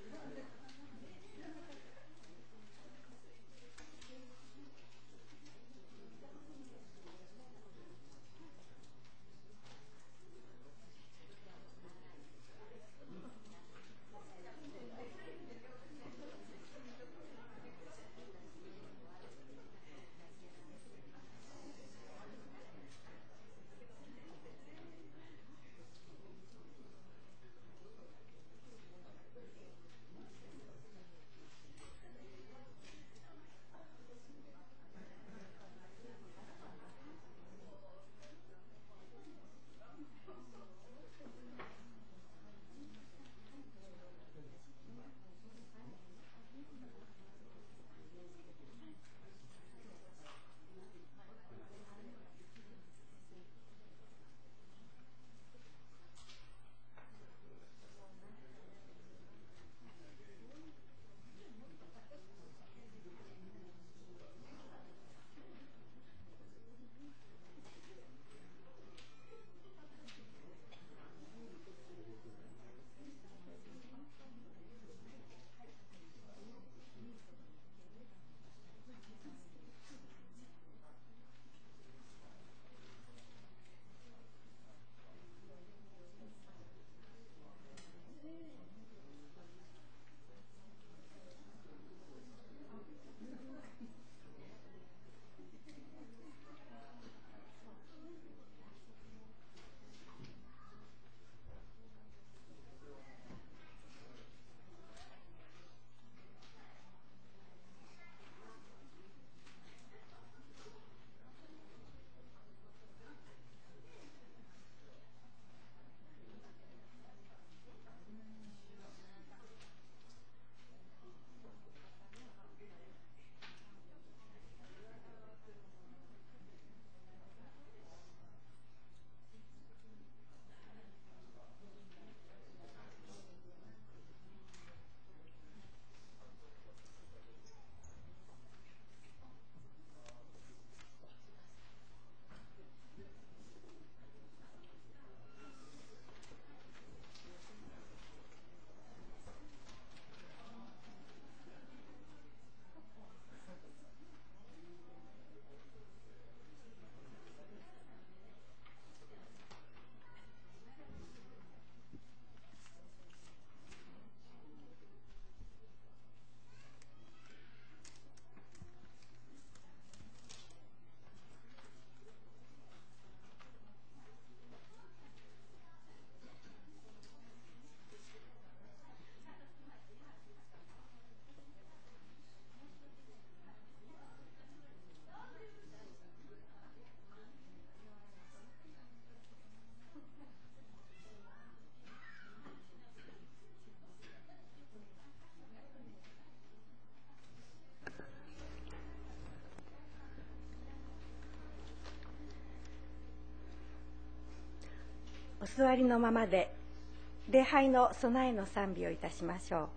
お座りのままで礼拝の備えの賛美をいたしましょう。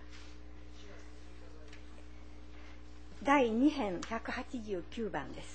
第2編189番です。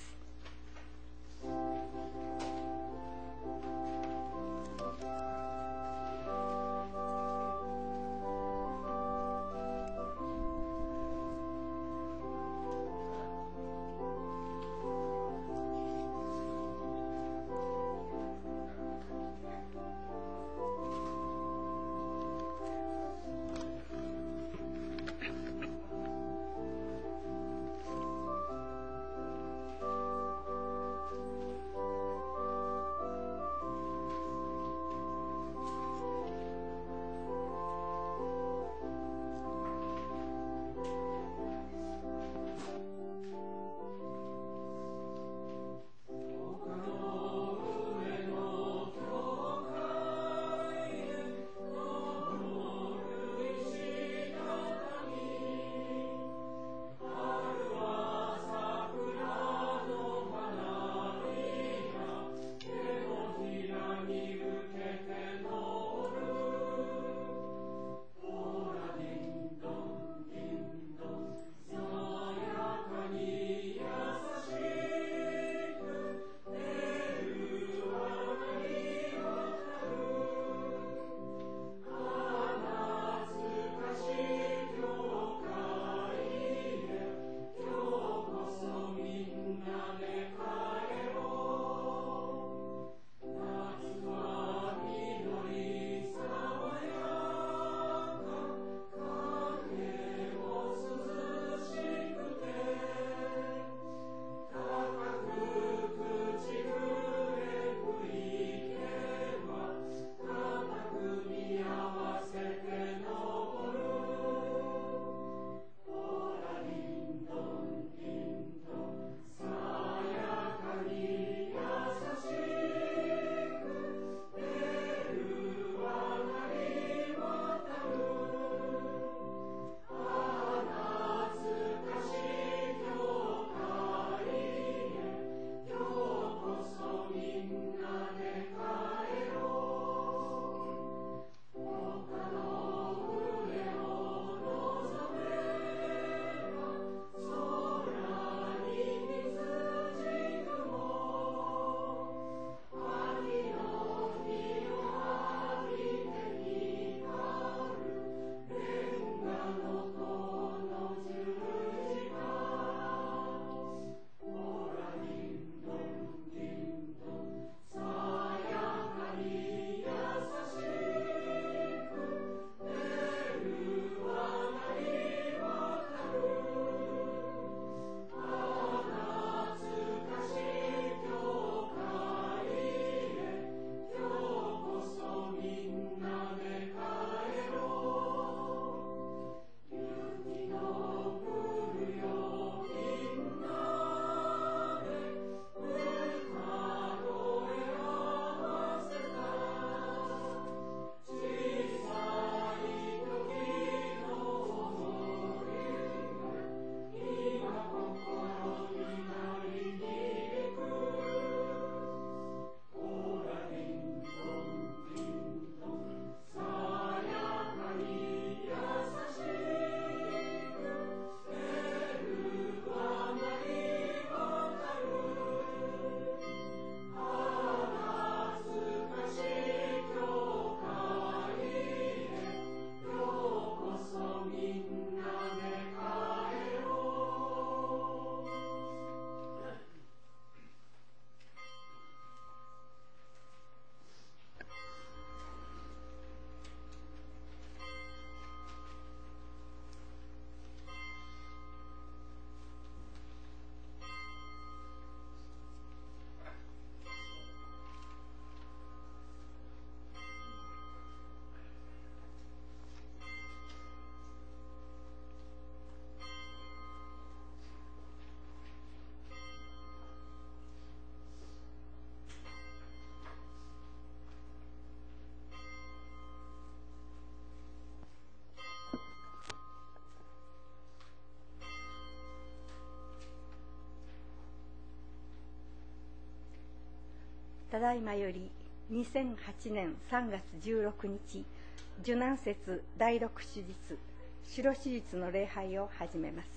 ただいまより2008年3月16日受難節第6手術白手術の礼拝を始めます。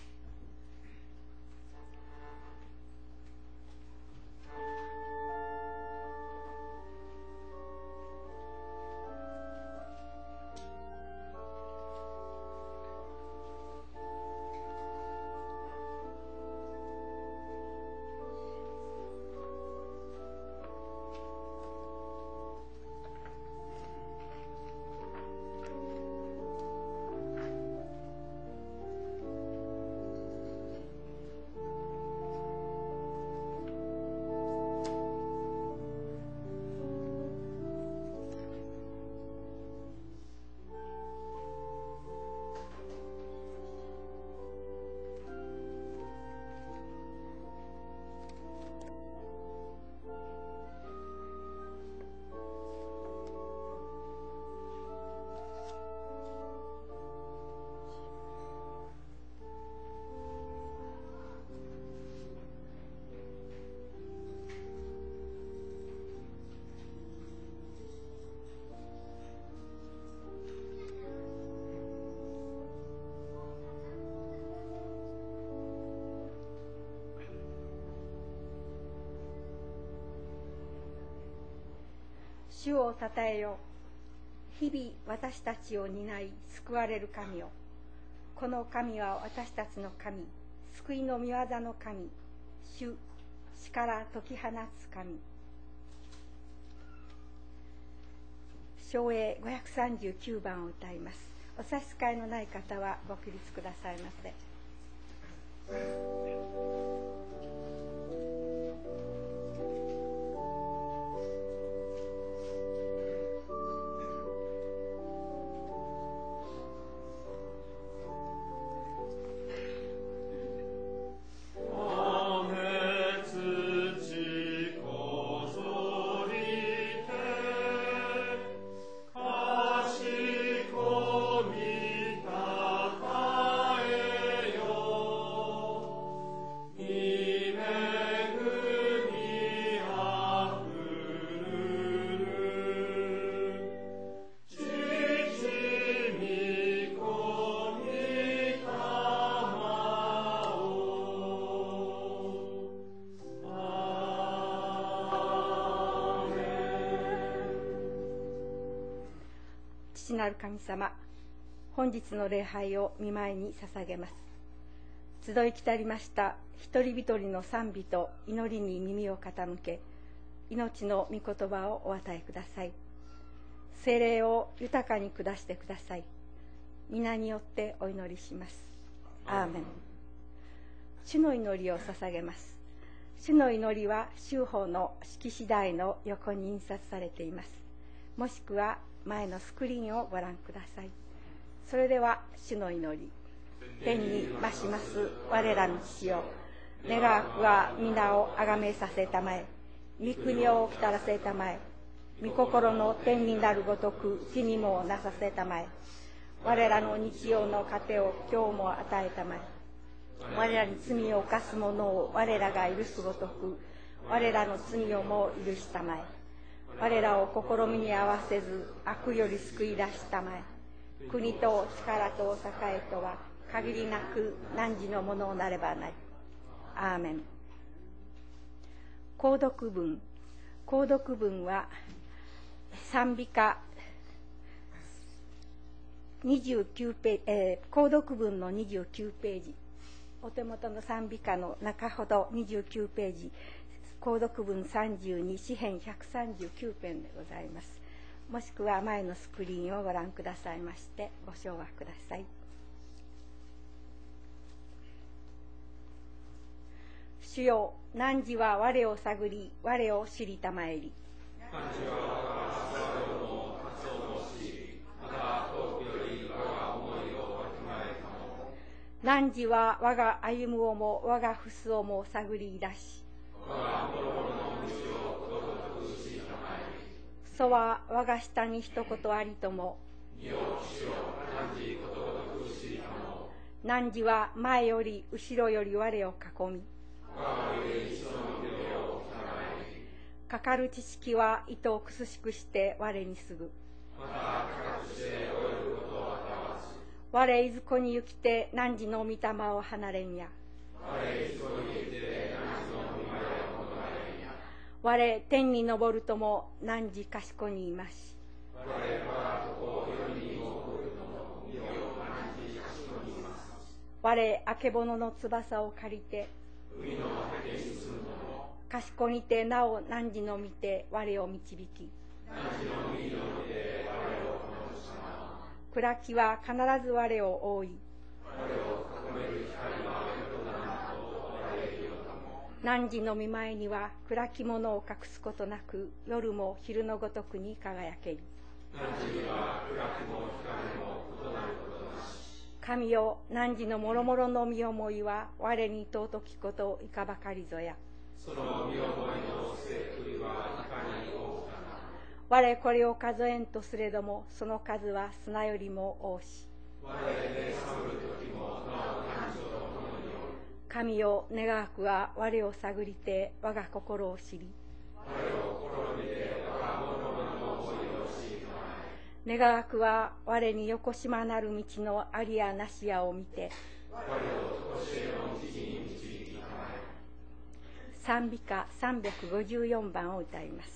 主をたたえよ。日々私たちを担い救われる神よ。この神は私たちの神、救いの御業の神、主、死から解き放つ神。唱詠539番を歌います。お差し支えのない方はご起立くださいませ。父なる神様、本日の礼拝を御前に捧げます。集い来たりました一人一人の賛美と祈りに耳を傾け、命の御言葉をお与えください。聖霊を豊かに下してください。皆によってお祈りします。アーメン。主の祈りを捧げます。主の祈りは修法の式次第の横に印刷されています。もしくは前のスクリーンをご覧ください。それでは主の祈り。天に増します我らの父よ、願わくは皆をあがめさせたまえ、御国をきたらせたまえ、御心の天になるごとく地にもなさせたまえ。我らの日曜の糧を今日も与えたまえ。我らに罪を犯す者を我らが許すごとく我らの罪をも許したまえ。我らを試みに合わせず悪より救い出したまえ。国と力と栄とは限りなく汝のものなればない。アーメン。購読文は賛美歌29ページ、購読文の29ページ、お手元の賛美歌の中ほど29ページ、購読文32、詩編139編でございます。もしくは前のスクリーンをご覧くださいましてご唱和ください。主よ、汝は我を探り我を知りたまえり。汝は我が歩むをも我が臥すをも探り出し、そは我が下に一言ありとも。汝は前より後ろより我を囲み、 かかる知識は意図をくすしくして我にすぐ。 またかくして泳ぐことはたわず。 我いずこに行きて汝の御霊を離れんや。 我いずこに行って汝の御前を求めんや。 我天に昇るとも汝賢にいまし。 我はここ世に昇るとも身を汝賢にいます。 我あけぼのの翼を借りて海の果てに進むとも賢にてなお汝の見て我を導き。 汝の身の見て我を好む様。 暗きは必ず我を覆い。 我を囲める光はよだなと我へよだも。 汝の御前には暗きものを隠すことなく夜も昼のごとくに輝ける。 汝には暗きも光も異なることなし。 神よ、汝のもろもろの身思いは我に尊きこといかばかりぞや。 その身思いの末振りはいかに多くかな。 我これを数えんとすれどもその数は砂よりも多し。 我で寒る時もなお男女と共におる。 神よ、願わくは我を探りて我が心を知り。 我を試みて我がもろもろの思いを知りたまえ。 願わくは我によこしまなる道のありやなしやを見て。 我を常しえの道に導きたまえ。 賛美歌354番を歌います。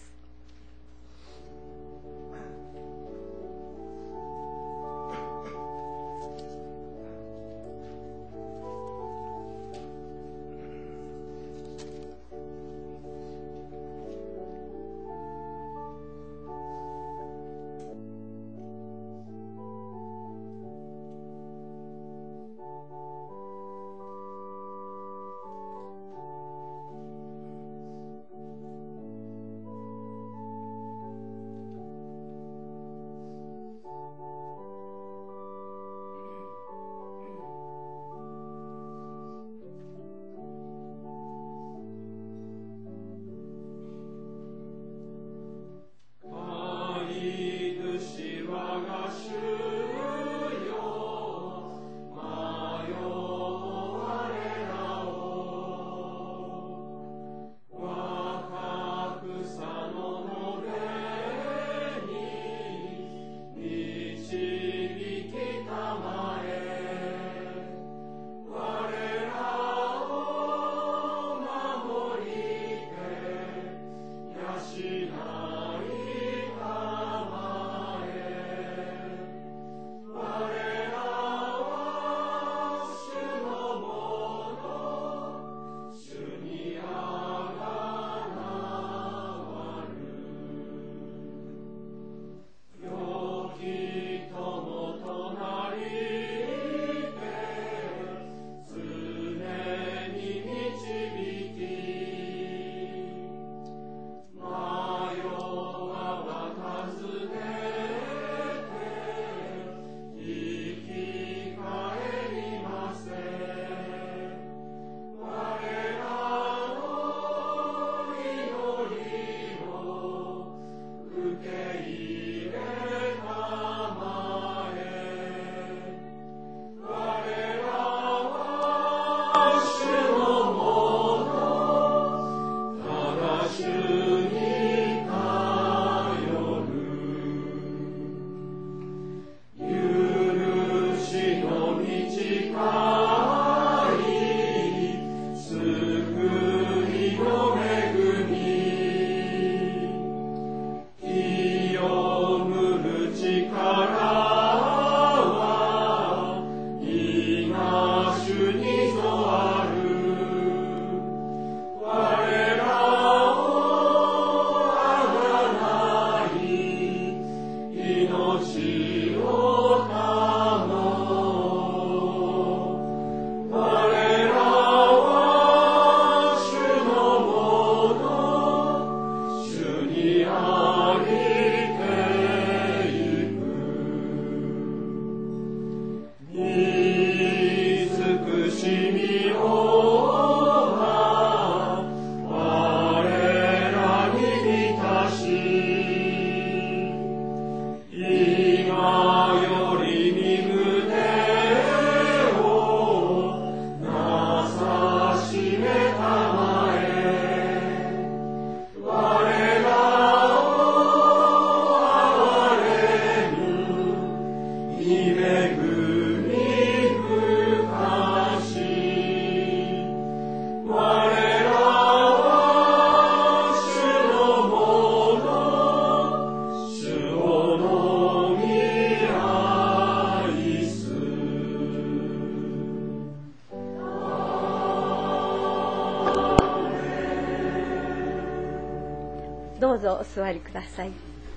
どうぞお座りください。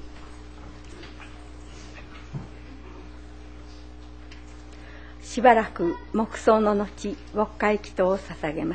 しばらく黙想の後、牧会祈祷を捧げます。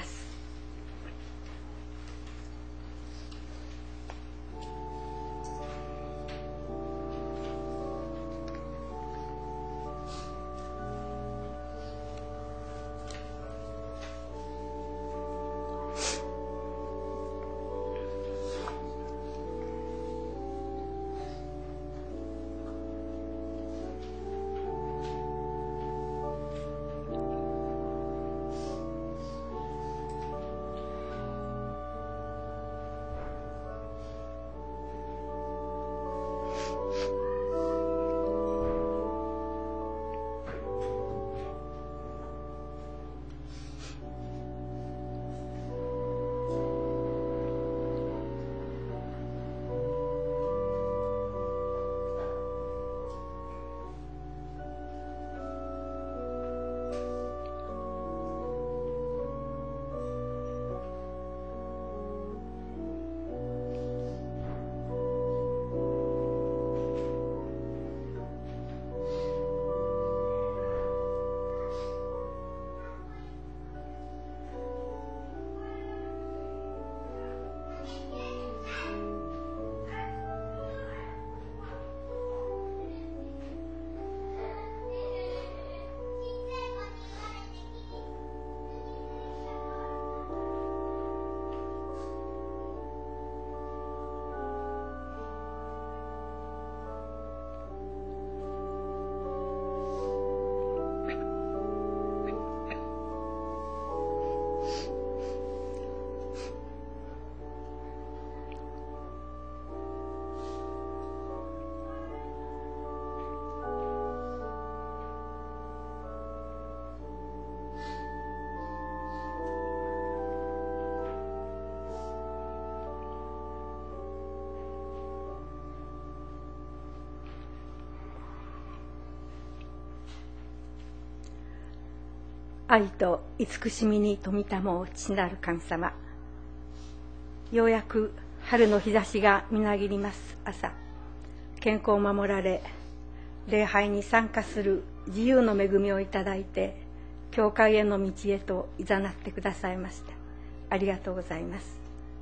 愛と慈しみに富みたもう父なる神様、ようやく春の日差しがみなぎります朝、健康を守られ礼拝に参加する自由の恵みをいただいて、教会への道へと誘ってくださいました。ありがとうございます。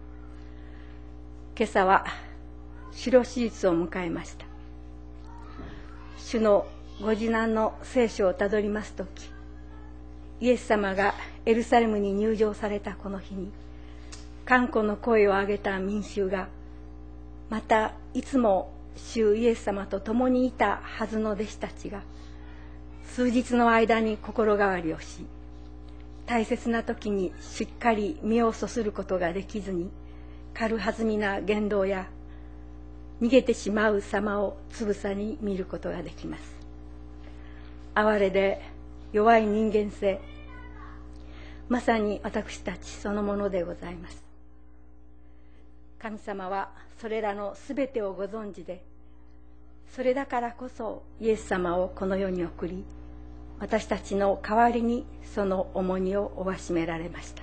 今朝は白手術を迎えました。主のご次男の聖書をたどりますとき、イエス様がエルサレムに入場されたこの日に、歓呼の声を上げた民衆が、またいつも主イエス様と共にいたはずの弟子たちが、数日の間に心変わりをし、大切な時にしっかり身をそすることができずに、軽はずみな言動や逃げてしまう様をつぶさに見ることができます。哀れで弱い人間性、まさに私たちそのものでございます。神様はそれらのすべてをご存知で、それだからこそイエス様をこの世に送り、私たちの代わりにその重荷を負わしめられました。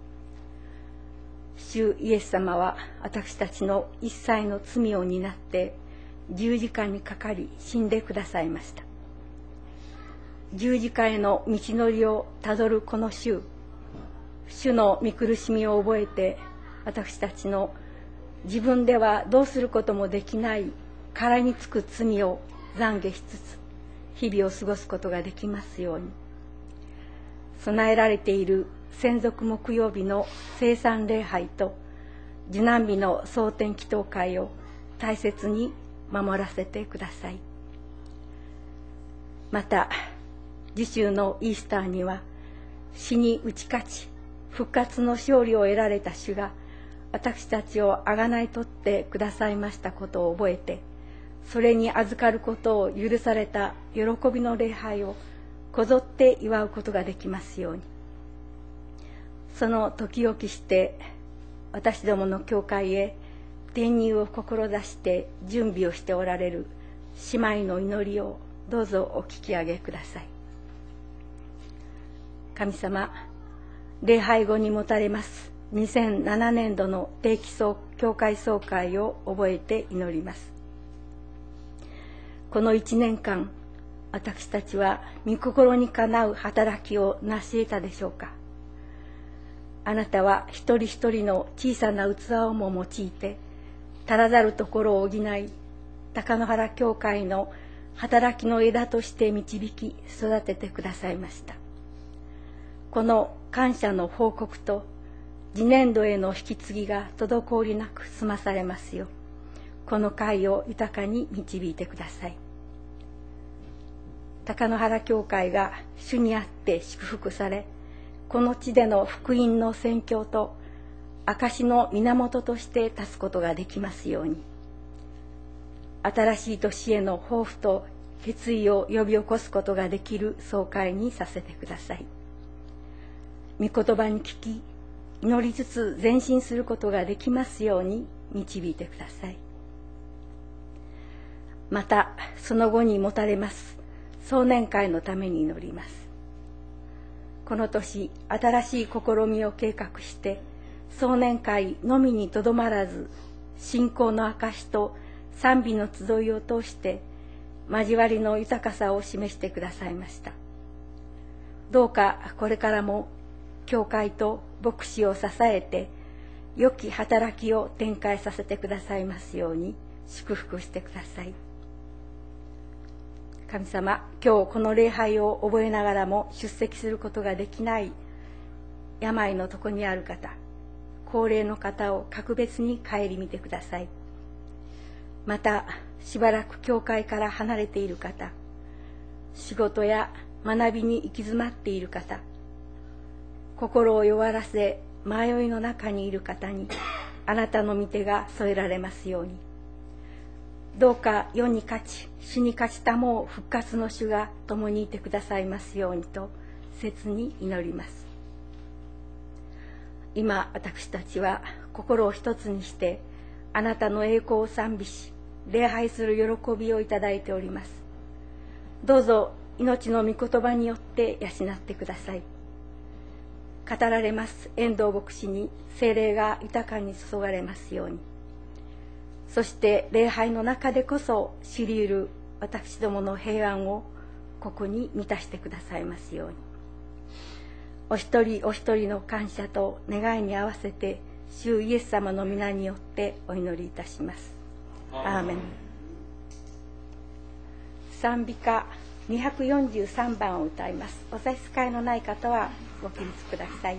主イエス様は私たちの一切の罪を担って十字架にかかり死んでくださいました。十字架への道のりをたどるこの主の御苦しみを覚えて、私たちの自分ではどうすることもできない殻につく罪を懺悔しつつ日々を過ごすことができますように、備えられている専属木曜日の聖餐礼拝と受難日の蒼天祈祷会を大切に守らせてください。また次週のイースターには、死に打ち勝ち復活の勝利を得られた主が私たちをあがない取ってくださいましたことを覚えて、それに預かることを許された喜びの礼拝をこぞって祝うことができますように。その時を期して私どもの教会へ転入を志して準備をしておられる姉妹の祈りをどうぞお聞き上げください。神様、礼拝後に持たれます2007年度の定期総教会総会を覚えて祈ります。この1年間、私たちは御心にかなう働きを成し得たでしょうか。あなたは一人一人の小さな器をも用いて、足らざるところを補い、高野原教会の働きの枝として導き育ててくださいました。この感謝の報告と次年度への引き継ぎが滞りなく済まされますよう、この会を豊かに導いてください。高野原教会が主にあって祝福され、この地での福音の宣教と証の源として立つことができますように、新しい年への抱負と決意を呼び起こすことができる総会にさせてください。御言葉に聞き、祈りつつ前進することができますように導いてください。また、その後に持たれます壮年会のために祈ります。この年、新しい試みを計画して、壮年会のみにとどまらず、信仰の証と賛美の集いを通して、交わりの豊かさを示してくださいました。どうかこれからも、教会と牧師を支えて、良き働きを展開させてくださいますように祝福してください。神様、今日この礼拝を覚えながらも出席することができない病の床にある方、高齢の方を格別に顧みてください。また、しばらく教会から離れている方、仕事や学びに行き詰まっている方、心を弱らせ迷いの中にいる方にあなたの御手が添えられますように。どうか世に勝ち、死に勝ちたもう復活の主が共にいてくださいますようにと切に祈ります。今私たちは心を一つにしてあなたの栄光を賛美し、礼拝する喜びをいただいております。どうぞ命の御言葉によって養ってください。語られます遠藤牧師に聖霊が豊かに注がれますように。そして礼拝の中でこそ知り得る私どもの平安をここに満たしてくださいますように。お一人お一人の感謝と願いに合わせて主イエス様の皆によってお祈りいたします。アーメン。賛美歌243番を歌います。お差し支えのない方はご起立ください。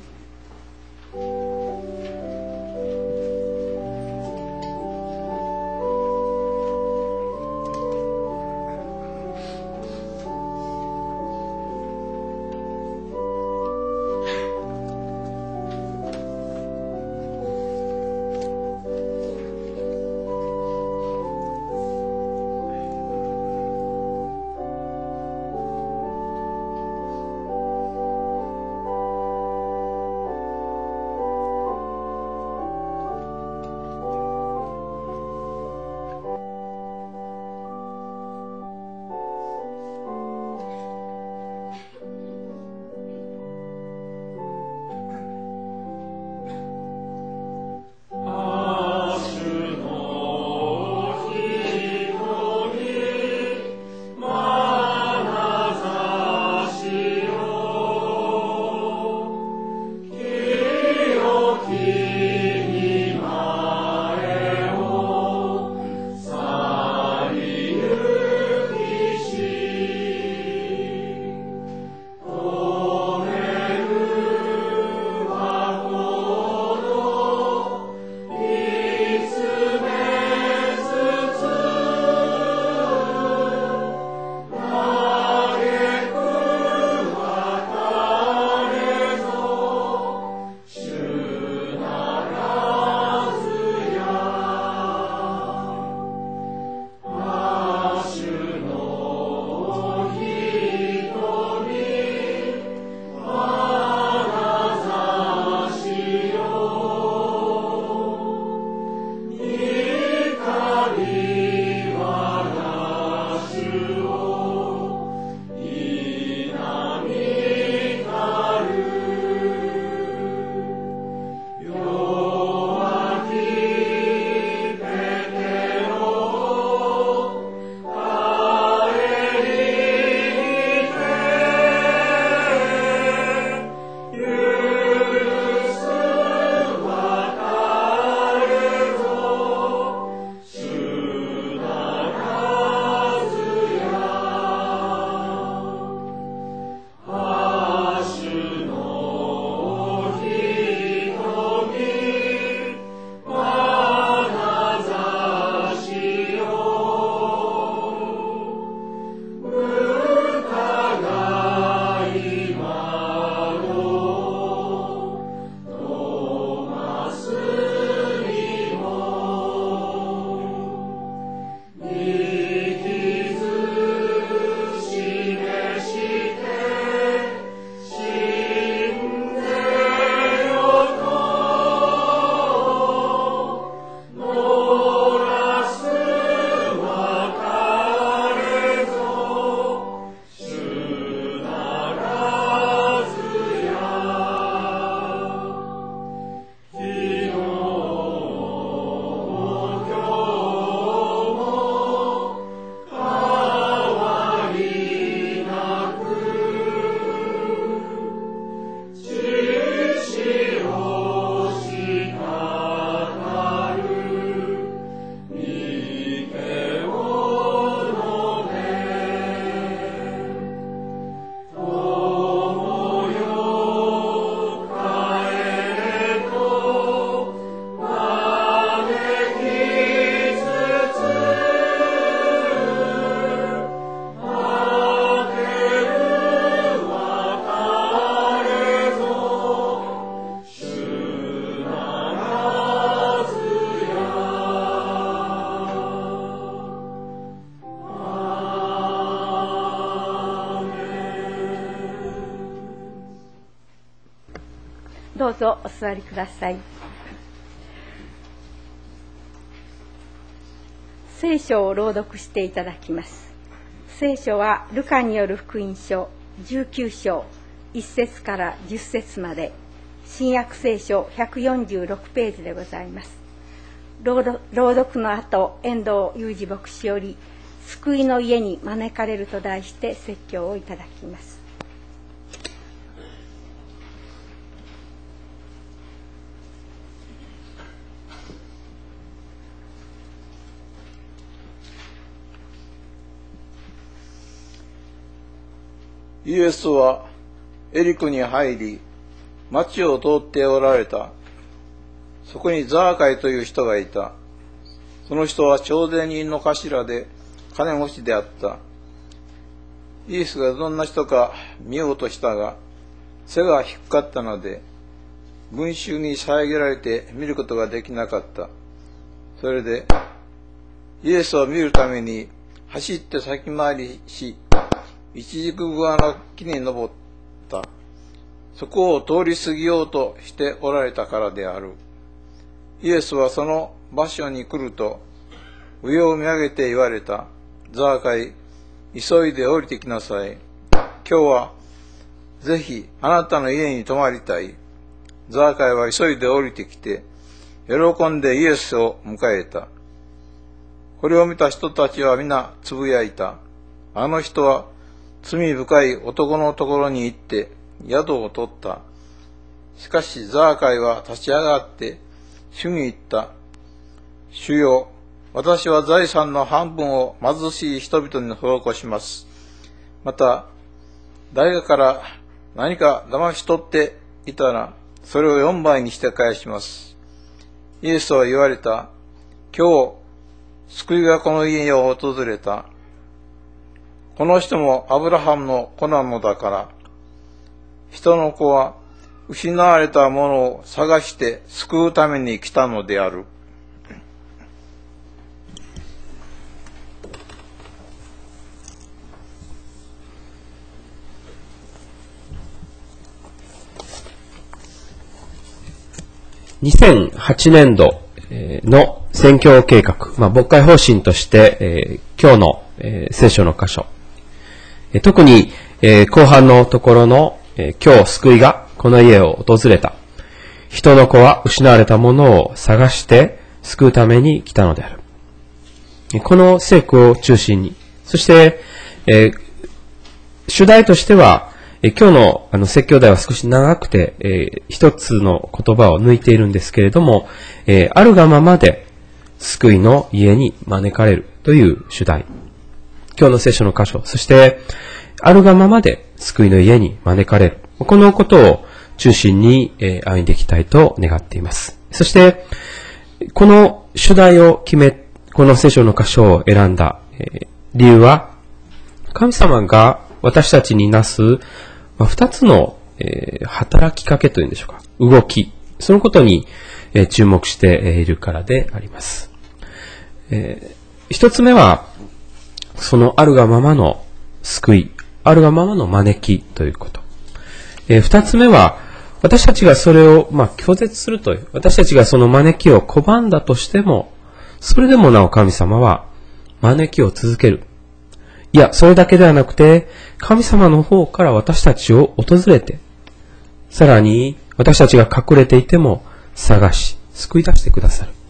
どうぞお座りください。聖書を朗読していただきます。聖書はルカによる福音書19章1節から10節まで、新約聖書146ページでございます。朗読の後、遠藤裕二牧師より救いの家に招かれると題して説教をいただきます。 イエスはエリコに入り、町を通っておられた。そこにザーカイという人がいた。その人は徴税人の頭で金持ちであった。イエスがどんな人か見ようとしたが、背が低かったので、群衆に遮られて見ることができなかった。それで、イエスを見るために走って先回りし、一軸グアの木に登った。そこを通り過ぎようとしておられたからである。イエスはその場所に来ると、上を見上げて言われた。ザーカイ、急いで降りてきなさい。今日はぜひあなたの家に泊まりたい。ザーカイは急いで降りてきて、喜んでイエスを迎えた。これを見た人たちは皆つぶやいた。あの人は罪深い男のところに行って宿を取った。しかしザーカイは立ち上がって主に言った。主よ、私は財産の半分を貧しい人々に施します。また、誰かから何か騙し取っていたら、それを4倍にして返します。イエスは言われた。今日、救いがこの家を訪れた。この人もアブラハムの子なのだから、人の子は失われたものを探して救うために来たのである。 2008年度の宣教計画、牧会方針として、今日の聖書の箇所、特に後半のところの今日救いがこの家を訪れた。人の子は失われたものを探して救うために来たのである。この聖句を中心に、そして、主題としては、今日の説教題は少し長くて、一つの言葉を抜いているんですけれども、あるがままで救いの家に招かれるという主題。今日の聖書の箇所、そしてあるがままで救いの家に招かれる。このことを中心に歩んでいきたいと願っています。そして、この主題を決め、この聖書の箇所を選んだ理由は、神様が私たちになす二つの働きかけというんでしょうか。動き。そのことに注目しているからであります。一つ目は、そのあるがままの救い、あるがままの招きということ。二つ目は、私たちがそれを拒絶するという、私たちがその招きを拒んだとしても、それでもなお神様は招きを続ける。いや、それだけではなくて、神様の方から私たちを訪れて、さらに私たちが隠れていても探し、救い出してくださる。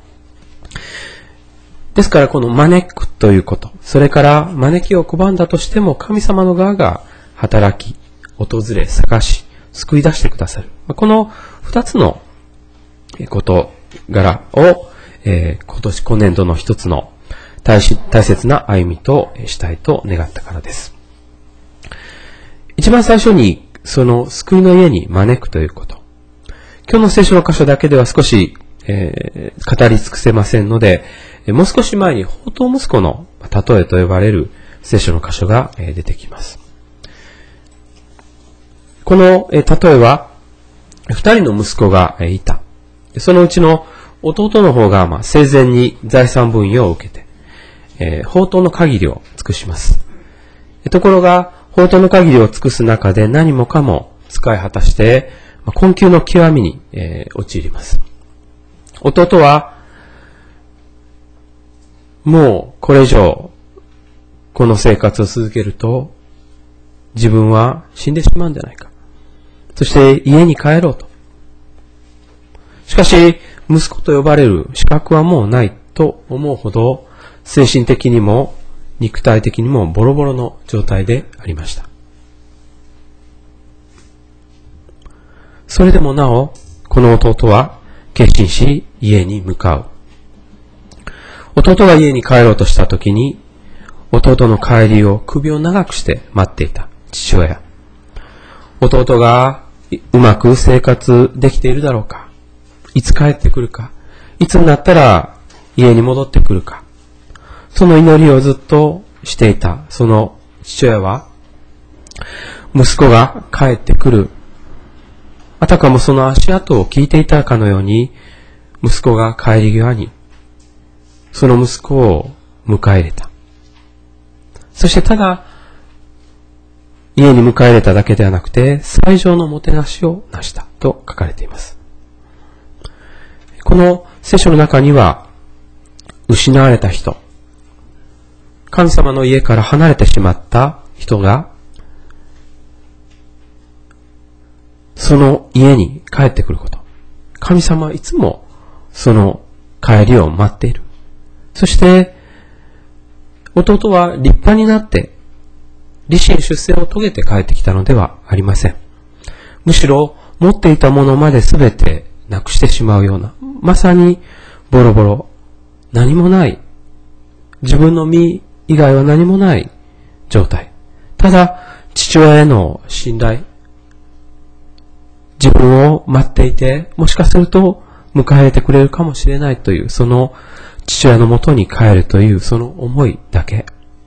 ですからこの招くということ、それから招きを拒んだとしても神様の側が働き、訪れ、探し、救い出してくださる。この二つの事柄を、今年度の一つの大切な歩みとしたいと願ったからです。一番最初にその救いの家に招くということ。今日の聖書の箇所だけでは少し、語り尽くせませんので、もう少し前に放蕩息子の例えと呼ばれる聖書の箇所が出てきます。この例えは、二人の息子がいた。そのうちの弟の方が生前に財産分与を受けて、放蕩の限りを尽くします。ところが、放蕩の限りを尽くす中で何もかも使い果たして、 困窮の極みに、陥ります。弟は、もうこれ以上、この生活を続けると、自分は死んでしまうんじゃないか。そして家に帰ろうと。しかし、息子と呼ばれる資格はもうないと思うほど、精神的にも肉体的にもボロボロの状態でありました。それでもなお、この弟は決心し家に向かう。弟が家に帰ろうとしたときに、弟の帰りを首を長くして待っていた父親。弟がうまく生活できているだろうか、いつ帰ってくるか、いつになったら家に戻ってくるか、その祈りをずっとしていたその父親は、息子が帰ってくる、あたかもその足跡を聞いていたかのように、息子が帰り際にその息子を迎え入れた。そしてただ家に迎え入れただけではなくて、最上のもてなしをなしたと書かれています。この聖書の中には、失われた人、神様の家から離れてしまった人が、その家に帰ってくること。神様はいつもその帰りを待っている。そして、弟は立派になって、立身出世を遂げて帰ってきたのではありません。むしろ、持っていたものまで全てなくしてしまうような、まさにボロボロ、何もない、自分の身以外は何もない状態。ただ、父親への信頼、自分を待っていて、もしかすると迎え入れてくれるかもしれないという、その父親のもとに帰るというその思いだけ。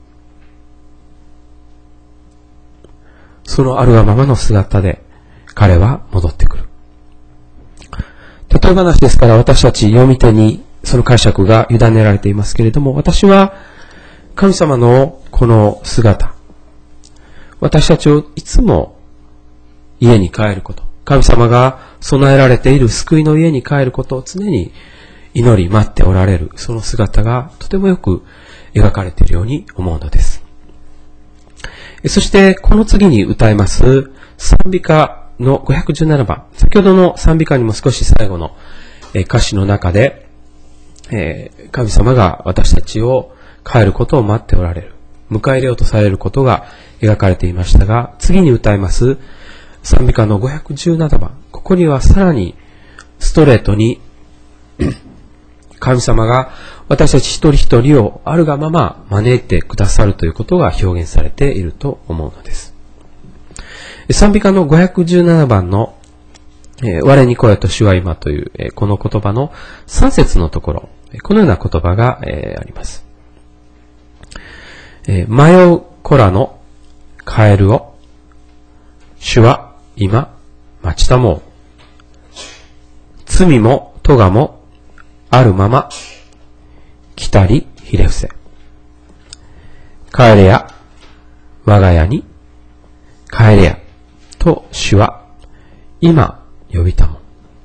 そのあるがままの姿で彼は戻ってくる。例え話ですから、私たち読み手にその解釈が委ねられていますけれども、私は神様のこの姿、私たちをいつも家に帰ること、神様が備えられている救いの家に帰ることを常に祈り待っておられる、その姿がとてもよく描かれているように思うのです。そしてこの次に歌います賛美歌の517番、先ほどの賛美歌にも少し最後の歌詞の中で、神様が私たちを帰ることを待っておられる、迎え入れようとされることが描かれていましたが、次に歌います賛美歌の517番、ここにはさらにストレートに神様が私たち一人一人をあるがまま招いてくださるということが表現されていると思うのです。賛美歌の517番の我に来よと主は今というこの言葉の3節のところ、このような言葉があります。迷う子らの帰るを主は今待ちたもう。罪も咎もあるまま来たりひれ伏せ。帰れや我が家に帰れやと主は今呼びたも。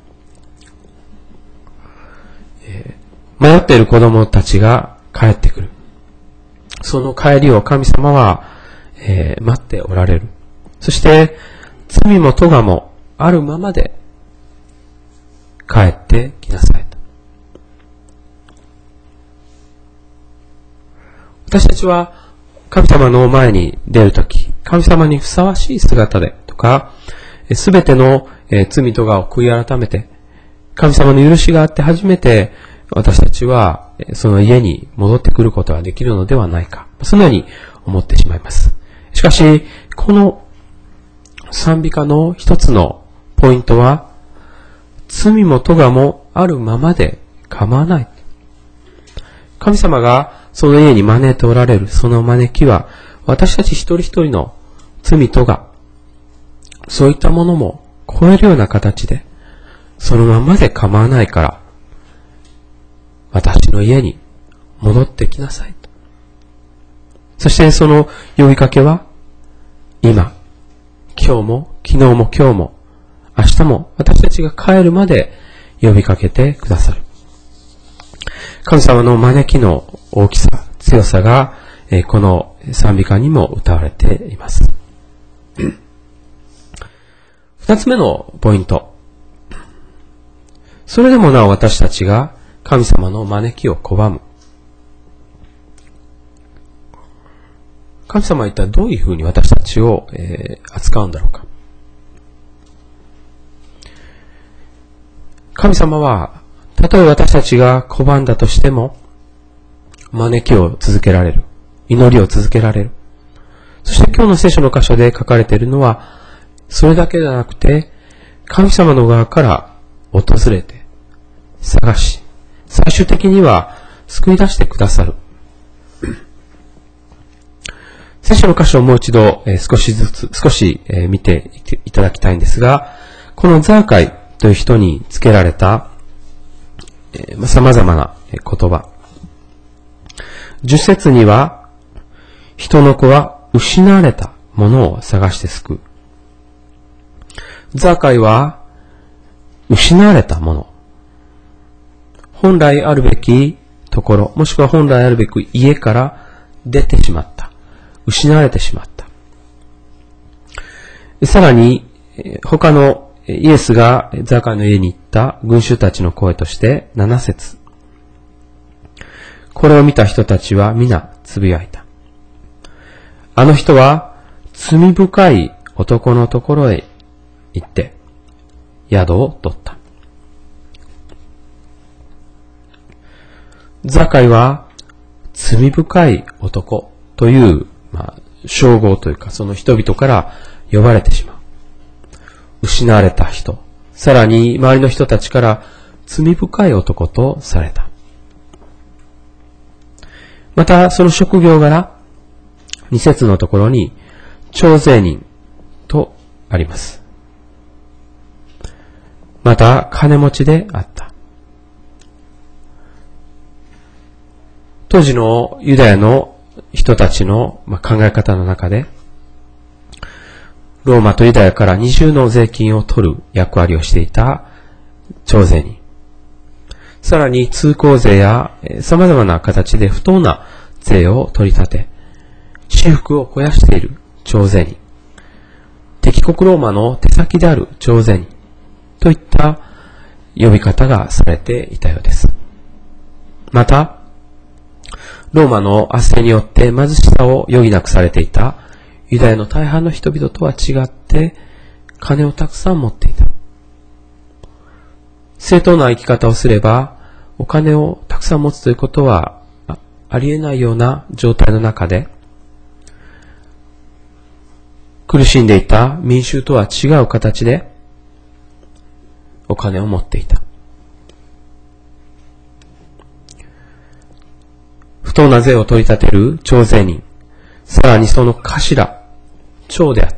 迷っている子供たちが帰ってくる。その帰りを神様は、待っておられる。そして罪も咎もあるままで帰ってきなさいと。私たちは神様の前に出るとき、神様にふさわしい姿でとか、すべての罪咎を悔い改めて、神様の許しがあって初めて私たちはその家に戻ってくることができるのではないか。そのように思ってしまいます。しかし、この賛美歌の一つのポイントは、罪も咎もあるままで構わない。神様がその家に招いておられるその招きは、私たち一人一人の罪咎、そういったものも超えるような形で、そのままで構わないから、私の家に戻ってきなさいと。そしてその呼びかけは、今、今日も、昨日も今日も、 明日も私たちが帰るまで呼びかけてくださる。神様の招きの大きさ、強さが、この賛美歌にも歌われています。二つ目のポイント。それでもなお私たちが神様の招きを拒む。神様は一体どういうふうに私たちを、扱うんだろうか。神様は、たとえ私たちが拒んだとしても、招きを続けられる。祈りを続けられる。そして今日の聖書の箇所で書かれているのは、それだけではなくて、神様の側から訪れて、探し、最終的には救い出してくださる。聖書の箇所をもう一度少し見ていただきたいんですが、このザーカイという人につけられた様々な言葉。10節には、人の子は失われたものを探して救う。ザーカイは失われたもの。本来あるべきところ、もしくは本来あるべき家から出てしまった。失われてしまった。さらに、他のイエスがザーカイの家に行った群衆たちの声として7節。これを見た人たちは皆つぶやいた。あの人は罪深い男のところへ行って宿を取った。ザーカイは罪深い男という、称号というかその人々から呼ばれてしまう。失われた人、さらに周りの人たちから罪深い男とされた。またその職業柄、2節のところに徴税人とあります。また金持ちであった。当時のユダヤの人たちの考え方の中で、ローマとユダヤから二重の税金を取る役割をしていた徴税人。さらに通行税や様々な形で不当な税を取り立て、私腹を肥やしている徴税人。敵国ローマの手先である徴税人といった呼び方がされていたようです。また、ローマの圧政によって貧しさを余儀なくされていたユダヤの大半の人々とは違って金をたくさん持っていた。正当な生き方をすればお金をたくさん持つということはありえないような状態の中で苦しんでいた民衆とは違う形でお金を持っていた。不当な税を取り立てる徴税人、さらにその頭、長であった。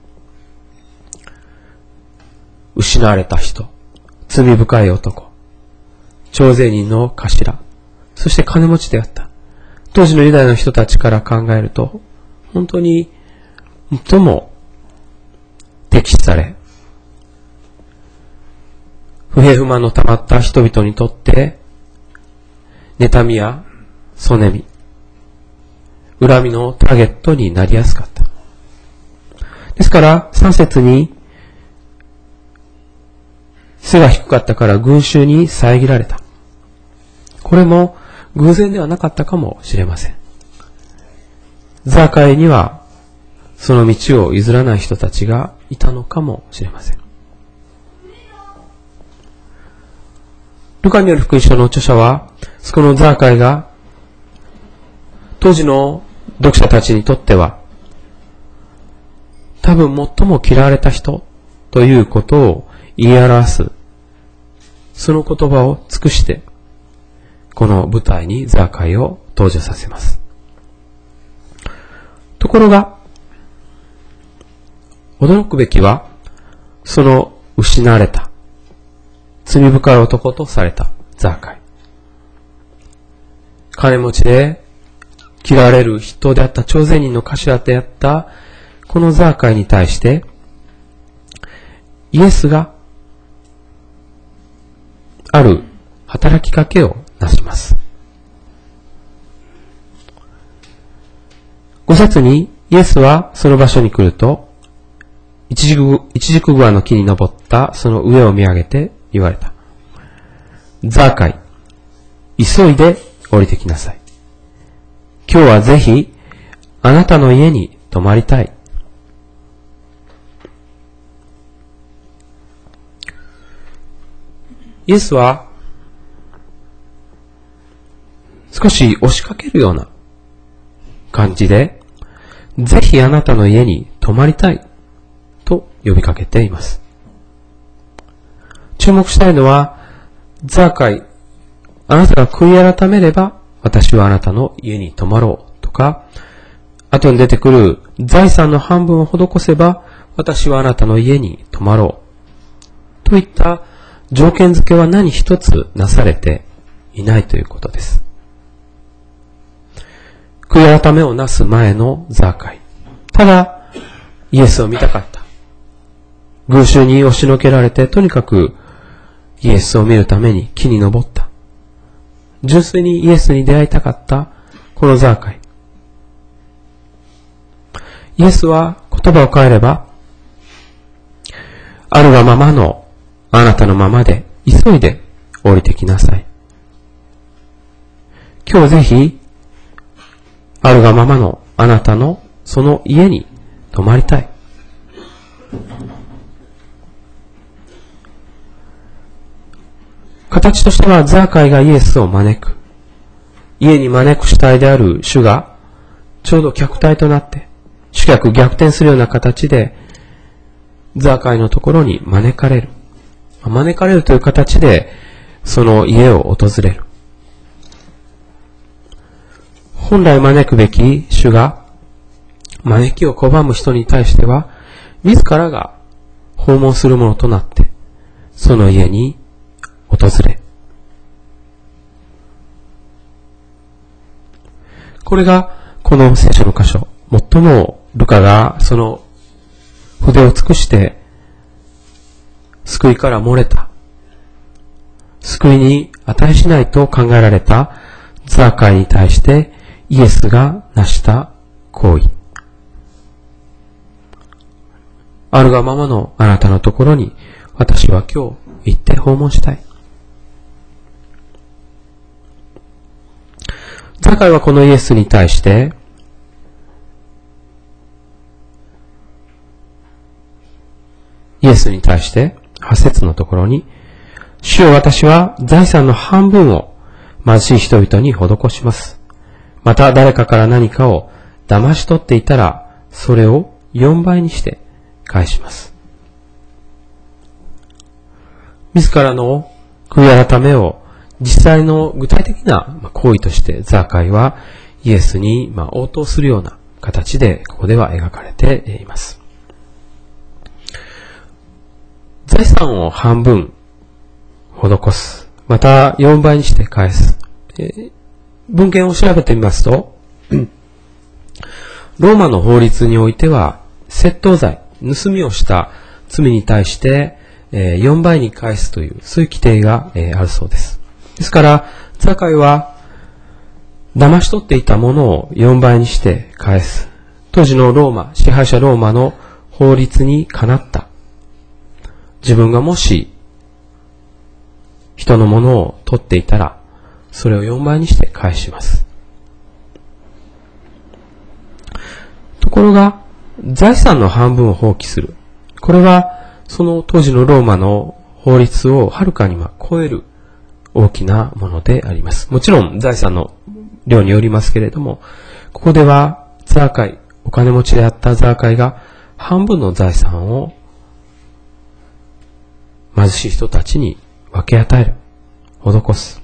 失われた人、罪深い男、徴税人の頭、そして金持ちであった。当時のユダヤの人たちから考えると、本当に最も敵視され、不平不満の溜まった人々にとって、妬みやそねみ、恨みのターゲットになりやすかった。ですから3節に背が低かったから群衆に遮られた。これも偶然ではなかったかもしれません。ザーカイにはその道を譲らない人たちがいたのかもしれません。ルカによる福音書の著者は、このザーカイが当時の読者たちにとっては多分最も嫌われた人ということを言い表すその言葉を尽くしてこの舞台にザーカイを登場させます。ところが驚くべきはその失われた罪深い男とされたザーカイ、金持ちで嫌われる筆頭であった徴税人の頭であったこのザーカイに対してイエスがある働きかけをなします。5節にイエスはその場所に来ると、一軸グアの木に登ったその上を見上げて言われた。ザーカイ、急いで降りてきなさい。今日はぜひあなたの家に泊まりたい。イエスは少し押しかけるような感じで、ぜひあなたの家に泊まりたいと呼びかけています。注目したいのは、ザーカイ、あなたが悔い改めれば私はあなたの家に泊まろうとか、後に出てくる財産の半分を施せば私はあなたの家に泊まろうといった条件付けは何一つなされていないということです。悔い改めをなす前のザーカイ。ただ、イエスを見たかった。群衆に押しのけられて、とにかくイエスを見るために木に登った。純粋にイエスに出会いたかったこのザーカイ。イエスは言葉を変えれば、あるがままのあなたのままで急いで降りてきなさい。今日ぜひ、あるがままのあなたのその家に泊まりたい。形としてはザーカイがイエスを招く。家に招く主体である主がちょうど客体となって、主客逆転するような形でザーカイのところに招かれる。招かれるという形でその家を訪れる。本来招くべき主が招きを拒む人に対しては自らが訪問するものとなってその家に訪れ、これがこの聖書の箇所、最もルカがその筆を尽くして救いから漏れた、救いに値しないと考えられたザーカイに対してイエスが成した行為。あるがままのあなたのところに私は今日行って訪問したい。ザーカイはこのイエスに対して8節のところに、主よ、私は財産の半分を貧しい人々に施します。また誰かから何かを騙し取っていたら、それを4倍にして返します。自らの悔い改めを実際の具体的な行為としてザーカイはイエスに応答するような形でここでは描かれています。財産を半分施す。また4倍にして返す。文献を調べてみますと、ローマの法律においては、窃盗罪、盗みをした罪に対して4倍に返すという、そういう規定があるそうです。ですから、ザーカイは、騙し取っていたものを4倍にして返す。当時の支配者ローマの法律にかなった。自分がもし、人のものを取っていたら、それを4倍にして返します。ところが、財産の半分を放棄する。これは、その当時のローマの法律をはるかに超える大きなものであります。もちろん財産の量によりますけれども、ここではザーカイ、お金持ちであったザーカイが半分の財産を貧しい人たちに分け与える、施す。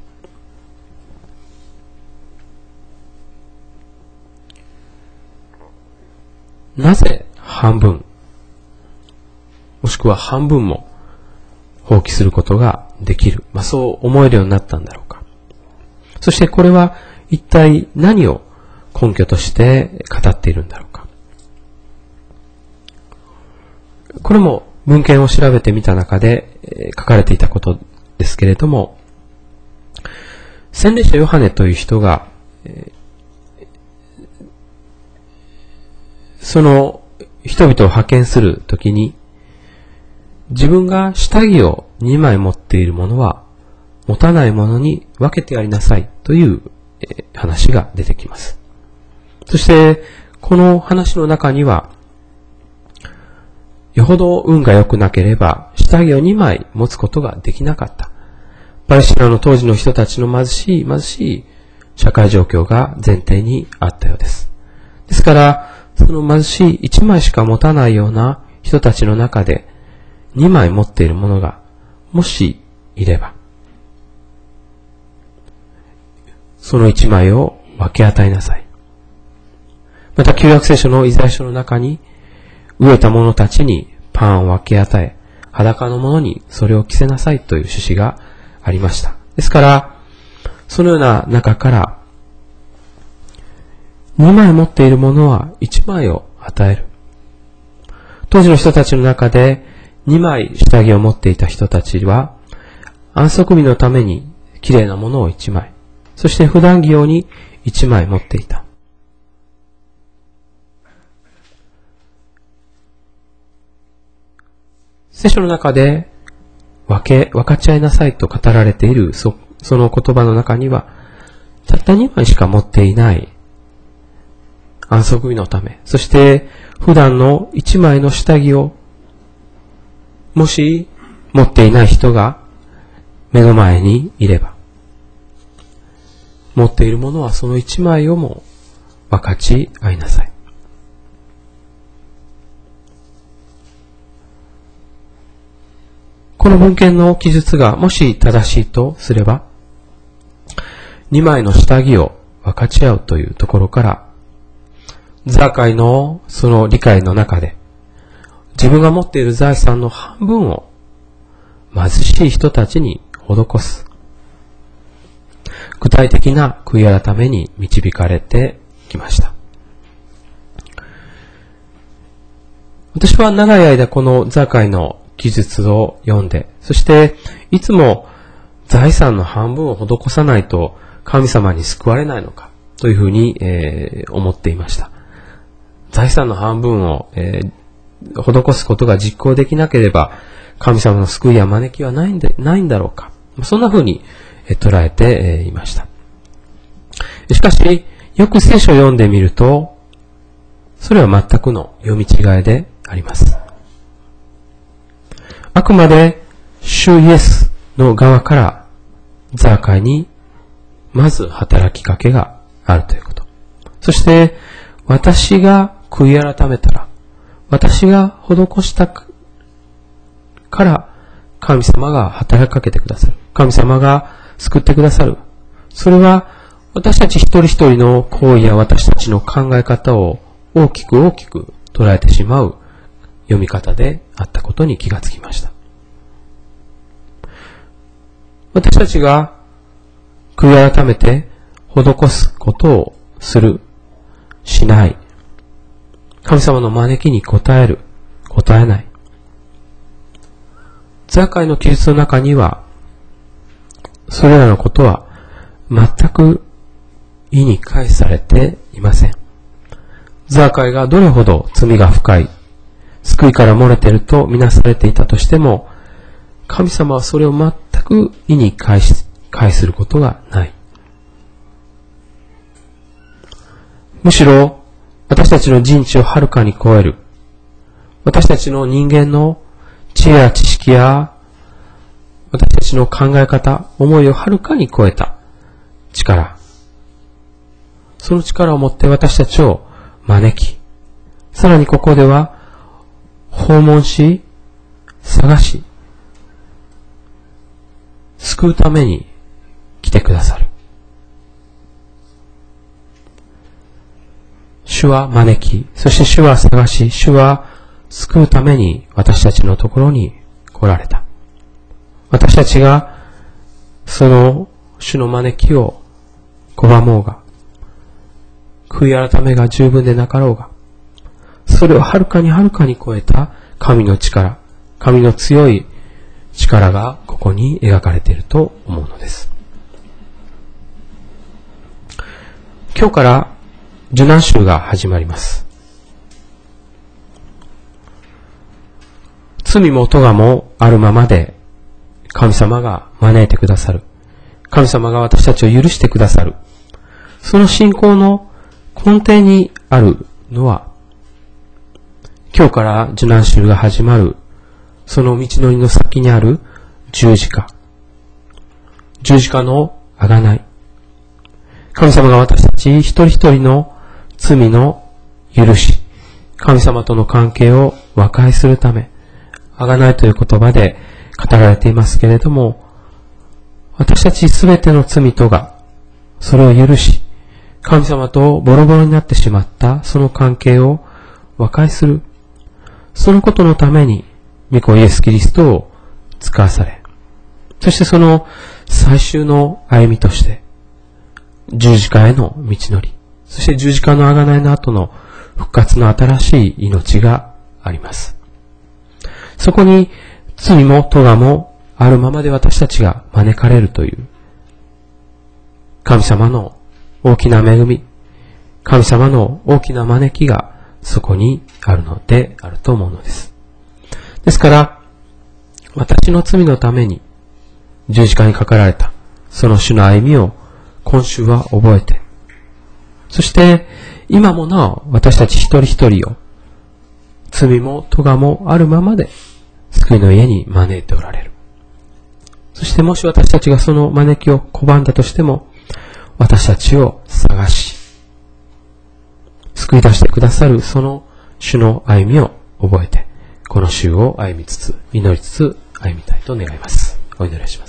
なぜ半分、もしくは半分も放棄することができる。そう思えるようになったんだろうか。そしてこれは一体何を根拠として語っているんだろうか。これも文献を調べてみた中で、書かれていたことですけれども、洗礼者ヨハネという人が、その人々を派遣するときに、自分が下着を2枚持っている者は、持たない者に分けてやりなさいという話が出てきます。そして、この話の中には、よほど運が良くなければ、下着を2枚持つことができなかった。パレスチナの当時の人たちの貧しい社会状況が前提にあったようです。ですから、その貧しい1枚しか持たないような人たちの中で、2枚持っている者が、もしいれば、その1枚を分け与えなさい。また旧約聖書のイザヤ書の中に、飢えた者たちにパンを分け与え、裸の者にそれを着せなさいという趣旨がありました。ですから、そのような中から、2枚持っている者は1枚を与える。当時の人たちの中で、2枚下着を持っていた人たちは、安息日のために綺麗なものを1枚、そして普段着用に1枚持っていた。聖書の中で分かち合いなさいと語られているその言葉の中には、たった2枚しか持っていない安息日のため、そして普段の1枚の下着をもし持っていない人が目の前にいれば、持っているものはその1枚をも分かち合いなさい。この文献の記述がもし正しいとすれば、2枚の下着を分かち合うというところから、ザーカイのその理解の中で、自分が持っている財産の半分を貧しい人たちに施す。具体的な悔い改めに導かれてきました。私は長い間このザーカイの記述を読んで、そしていつも財産の半分を施さないと神様に救われないのかというふうに、思っていました。財産の半分を、施すことが実行できなければ神様の救いや招きはないんだろうか。そんなふうに捉えていました。しかし、よく聖書を読んでみると、それは全くの読み違いであります。あくまで主イエスの側からザーカイにまず働きかけがあるということ。そして、私が悔い改めたら、私が施したから神様が働きかけてくださる。神様が救ってくださる。それは私たち一人一人の行為や私たちの考え方を大きく捉えてしまう読み方であったことに気がつきました。私たちが悔い改めて施すことをする、しない。神様の招きに応える、応えない。ザーカイの記述の中には、それらのことは全く意に介されていません。ザーカイがどれほど罪が深い、救いから漏れているとみなされていたとしても、神様はそれを全く意に介することがない。むしろ、私たちの人知をはるかに超える、私たちの人間の知恵や知識や、私たちの考え方、思いをはるかに超えた力、その力を持って私たちを招き、さらにここでは、訪問し、探し、救うために来てくださる。主は招き、そして主は探し、主は救うために私たちのところに来られた。私たちがその主の招きを拒もうが、悔い改めが十分でなかろうが、それをはるかに超えた神の力、 神の強い力がここに描かれていると思うのです。今日から受難週が始まります。罪も咎もあるままで神様が招いてくださる。神様が私たちを許してくださる。その信仰の根底にあるのは、今日から受難週が始まる、その道のりの先にある十字架。十字架の贖い。神様が私たち一人一人の罪の許し、神様との関係を和解するため、贖いという言葉で語られていますけれども、私たちすべての罪とが、それを許し、神様とボロボロになってしまったその関係を和解する。そのことのために、御子イエス・キリストを使わされ、そしてその最終の歩みとして、十字架への道のり、そして十字架の贖いの後の復活の新しい命があります。そこに罪も咎もあるままで私たちが招かれるという、神様の大きな恵み、神様の大きな招きがそこにあるのであると思うのです。ですから、私の罪のために十字架にかかられた、その主の歩みを今週は覚えて、そして今もなお私たち一人一人を罪も咎もあるままで救いの家に招いておられる。そしてもし私たちがその招きを拒んだとしても、私たちを探し、救い出してくださるその主の歩みを覚えて、この週を歩みつつ、祈りつつ歩みたいと願います。お祈りします。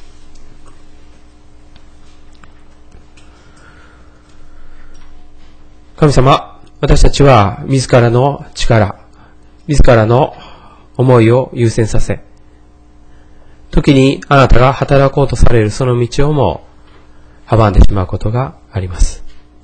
神様、私たちは自らの力、自らの思いを優先させ、時にあなたが働こうとされるその道をも阻んでしまうことがあります。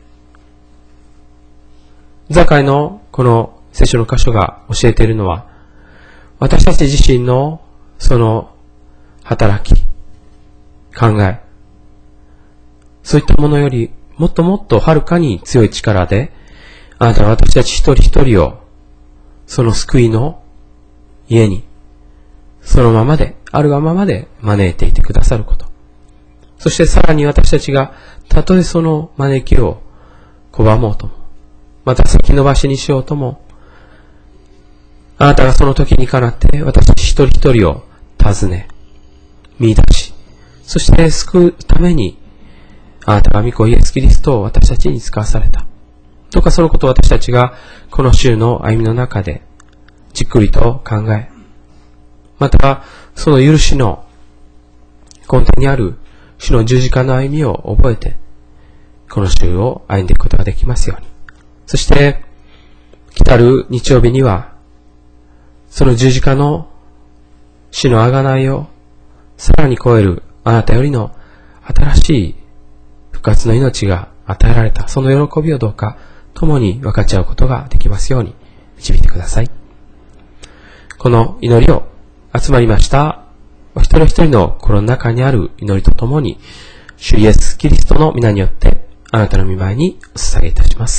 ザカイのこの聖書の箇所が教えているのは、私たち自身のその働き、考え、そういったものよりもっともっとはるかに強い力で、あなたは私たち一人一人をその救いの家にそのままで、あるがままで招いていてくださること。そしてさらに私たちがたとえその招きを拒もうとも、また先延ばしにしようとも、あなたがその時にかなって私たち一人一人を訪ね、見出し、そして救うために、あなたが御子イエス・キリストを私たちに使わされた。どうかそのことを私たちがこの週の歩みの中でじっくりと考え、またその許しの根底にある主の十字架の歩みを覚えて、この週を歩んでいくことができますように。そして、来たる日曜日には、その十字架の死の贖いをさらに超えるあなたよりの新しい復活の命が与えられた、その喜びをどうか共に分かち合うことができますように導いてください。この祈りを集まりましたお一人一人の心の中にある祈りとともに、主イエス・キリストの皆によってあなたの御前にお捧げいたします。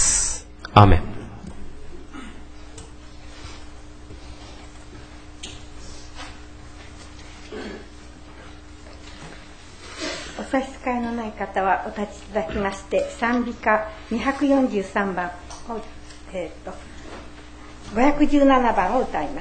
アーメン。 お差し支えのない方はお立ちいただきまして、賛美歌243番を、517番を歌います。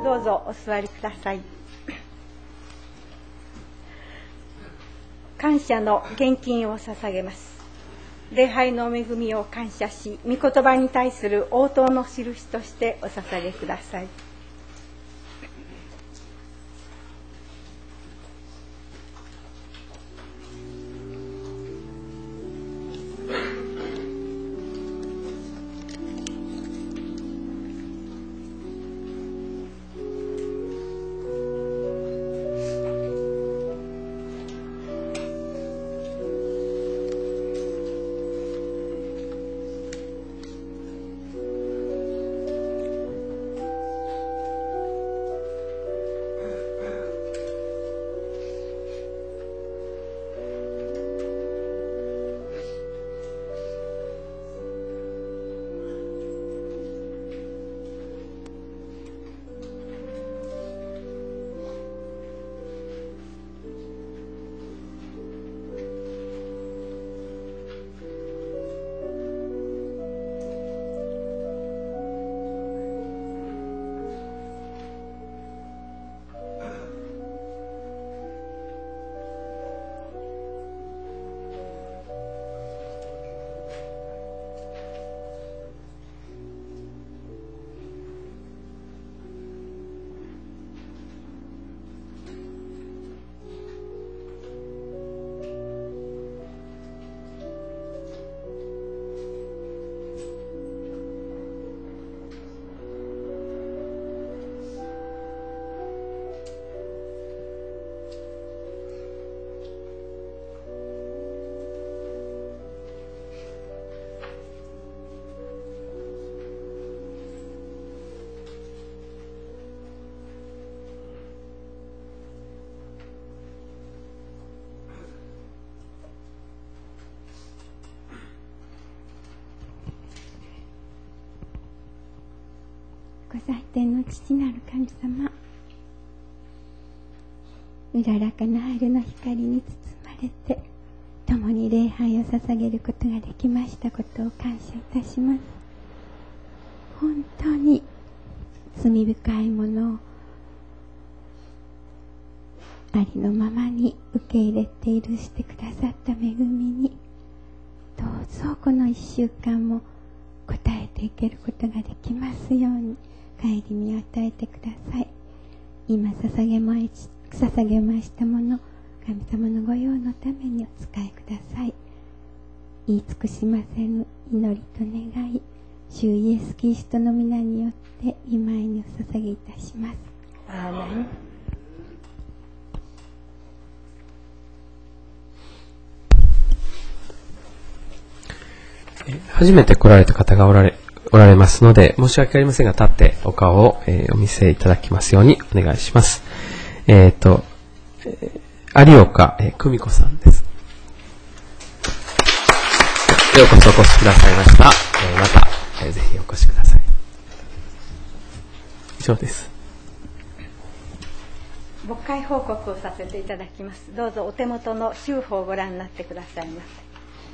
どうぞお座りください。感謝の献金を捧げます。礼拝の恵みを感謝し、御言葉に対する応答の印としてお捧げください。 ご在天の父なる神様、うららかな春の光に包まれて共に礼拝を捧げることができましたことを感謝いたします。本当に罪深いものをありのままに受け入れて許してくださった恵みに、どうぞこの1週間も応えていけることができますように帰り身を与えてください。今捧げましたもの、神様の御用のためにお使いください。言い尽くしませぬ祈りと願い、主イエスキリストの皆によって御前にお捧げいたします。 アーメン。 初めて来られた方がおられますので、申し訳ありませんが、立ってお顔を、お見せいただきますようにお願いします。有岡久美子さんです。ようこそお越しくださいました。また、ぜひお越しください。以上です。 牧会報告をさせていただきます。どうぞお手元の週報をご覧になってくださいませ。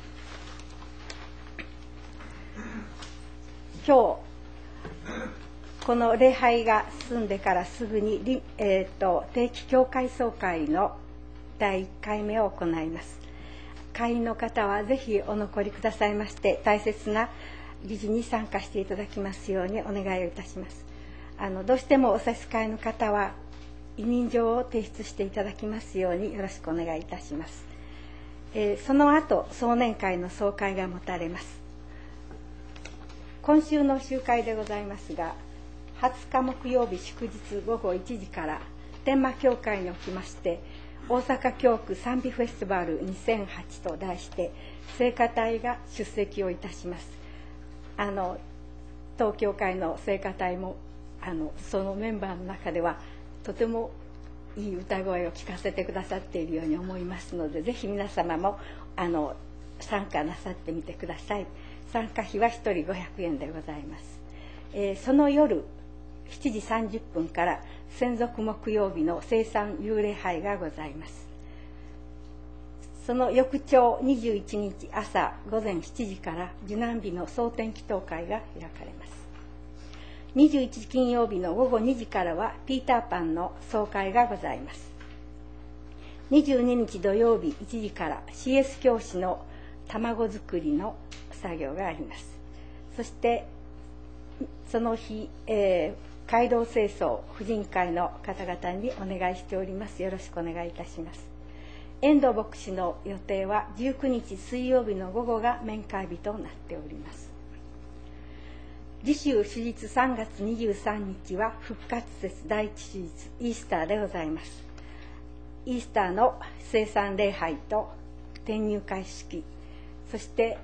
今日この礼拝が済んでからすぐに、定期教会総会の第1回目を行います。会員の方はぜひお残りくださいまして、大切な議事に参加していただきますようにお願いをいたします。どうしてもお差し替えの方は委任状を提出していただきますようによろしくお願いいたします。その後総年会の総会が持たれます。今週の集会でございますが、20日木曜日祝日午後1時から天満教会におきまして、大阪教区賛美フェスティバル2008と題して聖歌隊が出席をいたします。当教会の聖歌隊もそのメンバーの中ではとてもいい歌声を聞かせてくださっているように思いますので、ぜひ皆様も参加なさってみてください。参加費は1人500円でございます。その夜7時30分から専属木曜日の聖餐夕礼拝がございます。その翌朝21日朝午前7時から受難日の総天祈祷会が開かれます。 21金曜日の午後2時からはピーターパンの総会がございます。22日土曜日1時から CS 教師の卵作りの作業があります。そしてその日、街道清掃婦人会の方々にお願いしております。よろしくお願いいたします。遠藤牧師の予定は19日水曜日の午後が面会日となっております。次週主日3月23日は復活節第一主日イースターでございます。イースターの聖餐礼拝と転入会式、そして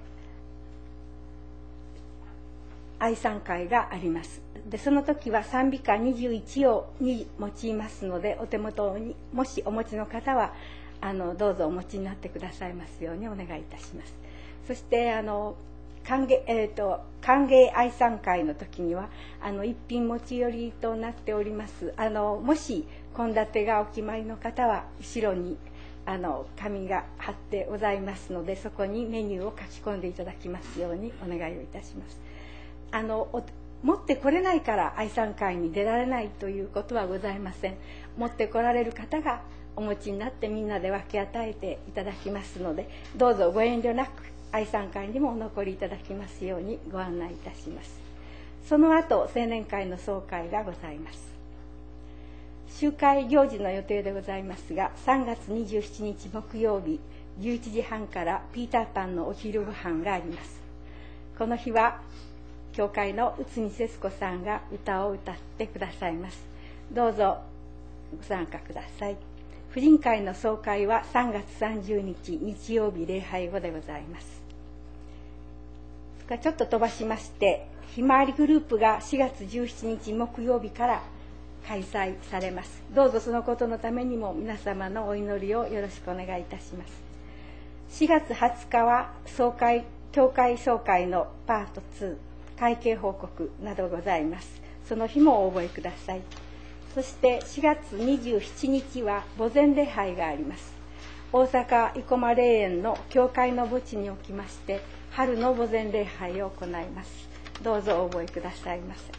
愛賛会があります。でその時は賛美歌21に用いますので、お手元にもしお持ちの方はどうぞお持ちになってくださいますようにお願いいたします。そして歓迎愛賛会の時には一品持ち寄りとなっております。もし献立がお決まりの方は後ろに紙が貼ってございますので、そこにメニューを書き込んでいただきますようにお願いをいたします。持ってこれないから愛賛会に出られないということはございません。持ってこられる方がお持ちになってみんなで分け与えていただきますので、どうぞご遠慮なく愛賛会にもお残りいただきますようにご案内いたします。その後青年会の総会がございます。集会行事の予定でございますが、3月27日木曜日11時半からピーターパンのお昼ご飯があります。この日は教会の内海節子さんが歌を歌ってくださいます。どうぞご参加ください。婦人会の総会は3月30日日曜日礼拝後でございます。ちょっと飛ばしまして、ひまわりグループが4月17日木曜日から開催されます。どうぞそのことのためにも皆様のお祈りをよろしくお願いいたします。4月20日は教会総会のパート2会計報告などございます。その日もお覚えください。そして4月27日は墓前礼拝があります。大阪生駒霊園の教会の墓地におきまして春の墓前礼拝を行います。どうぞお覚えくださいませ。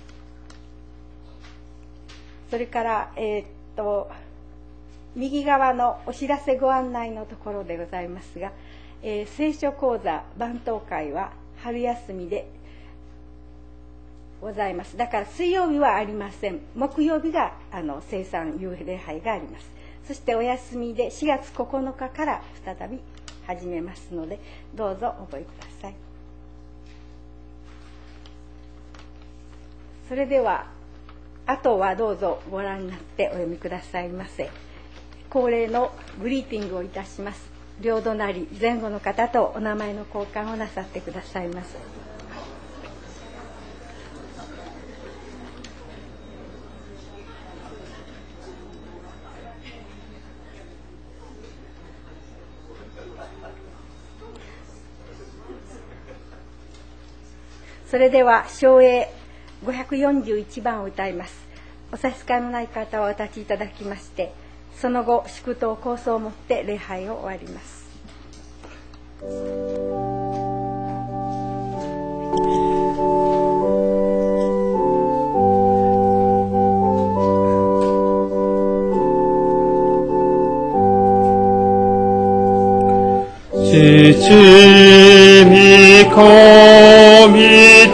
それから右側のお知らせご案内のところでございますが、聖書講座番頭会は春休みでございます。だから水曜日はありません。木曜日が聖餐夕礼拝があります。そしてお休みで4月9日から再び始めますので、どうぞお覚えください。それではあとはどうぞご覧になってお読みくださいませ。恒例のグリーティングをいたします。両隣前後の方とお名前の交換をなさってくださいませ。それでは唱詠541番を歌います。お差し支えのない方はお立ちいただきまして、その後祝祷構想をもって礼拝を終わります。 父御子御霊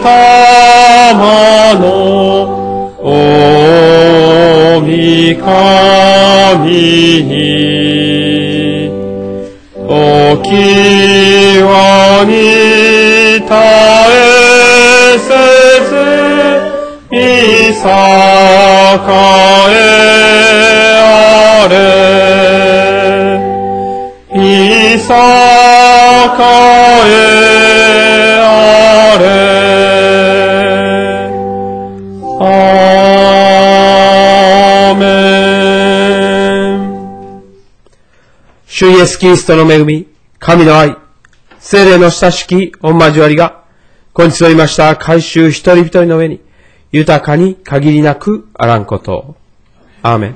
のお御神におきわに絶えせず見栄えあれ見栄えあれアーメン。 主イエスキリストの恵み、神の愛、聖霊の親しき御交わりが、今日おりました改宗一人一人の上に、豊かに限りなくあらんことを。アーメン。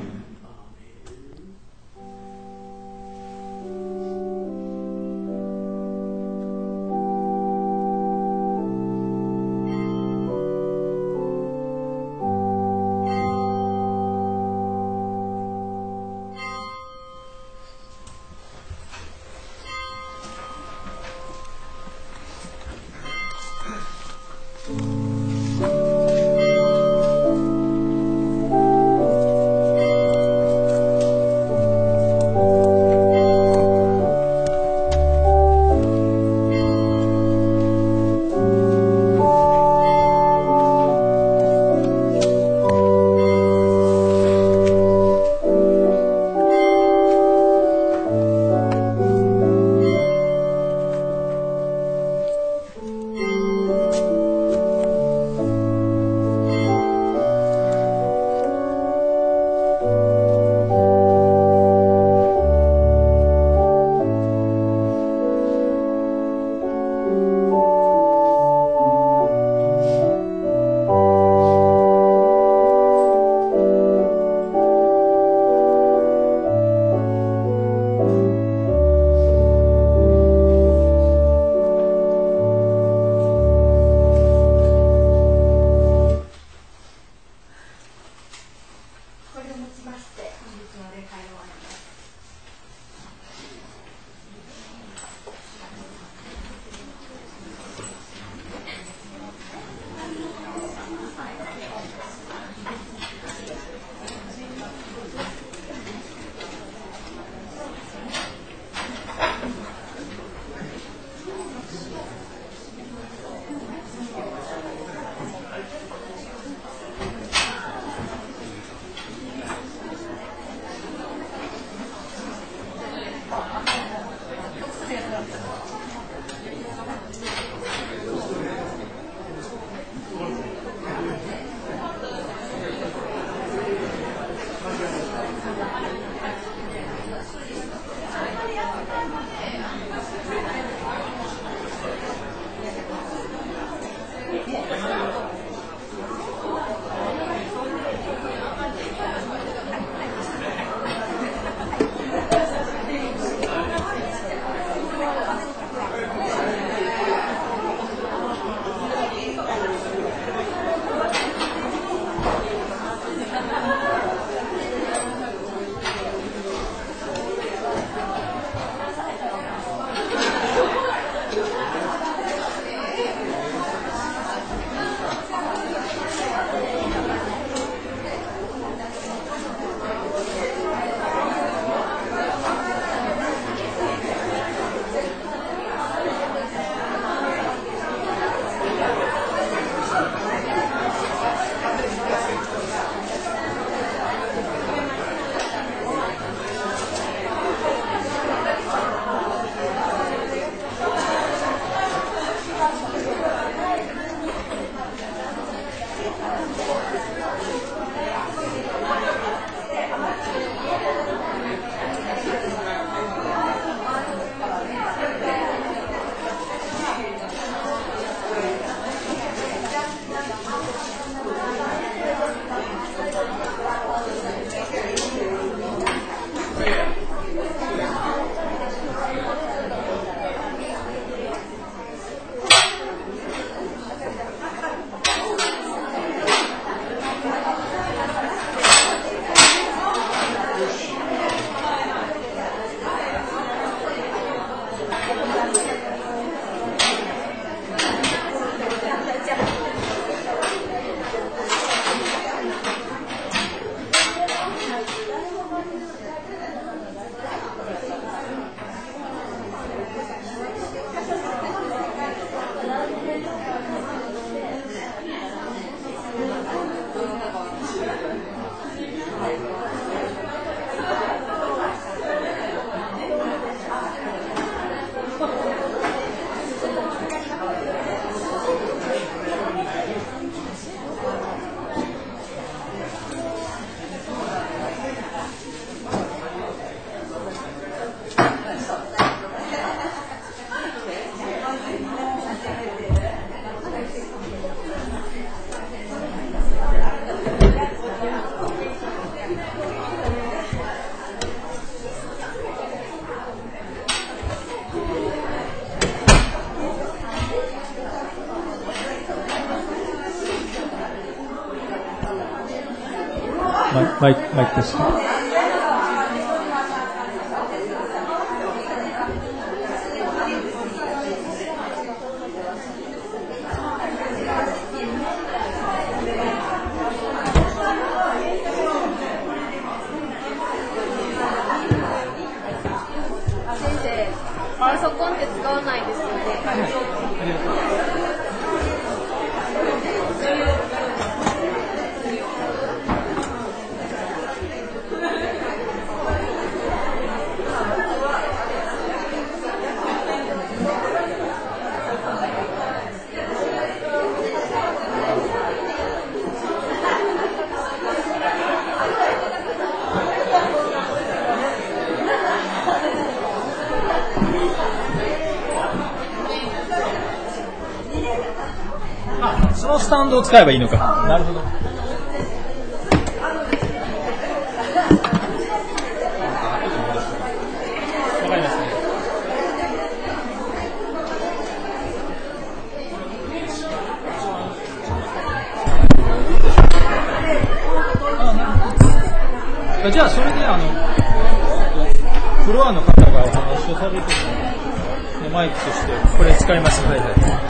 れをもちまして本日の礼拝を終わります。 マイクです。 パソコンって使わないですよね。 そのスタンドを使えばいいのか。なるほど。 じゃあそれでフロアの方がお話をされてるのマイクとしてこれ使いますので、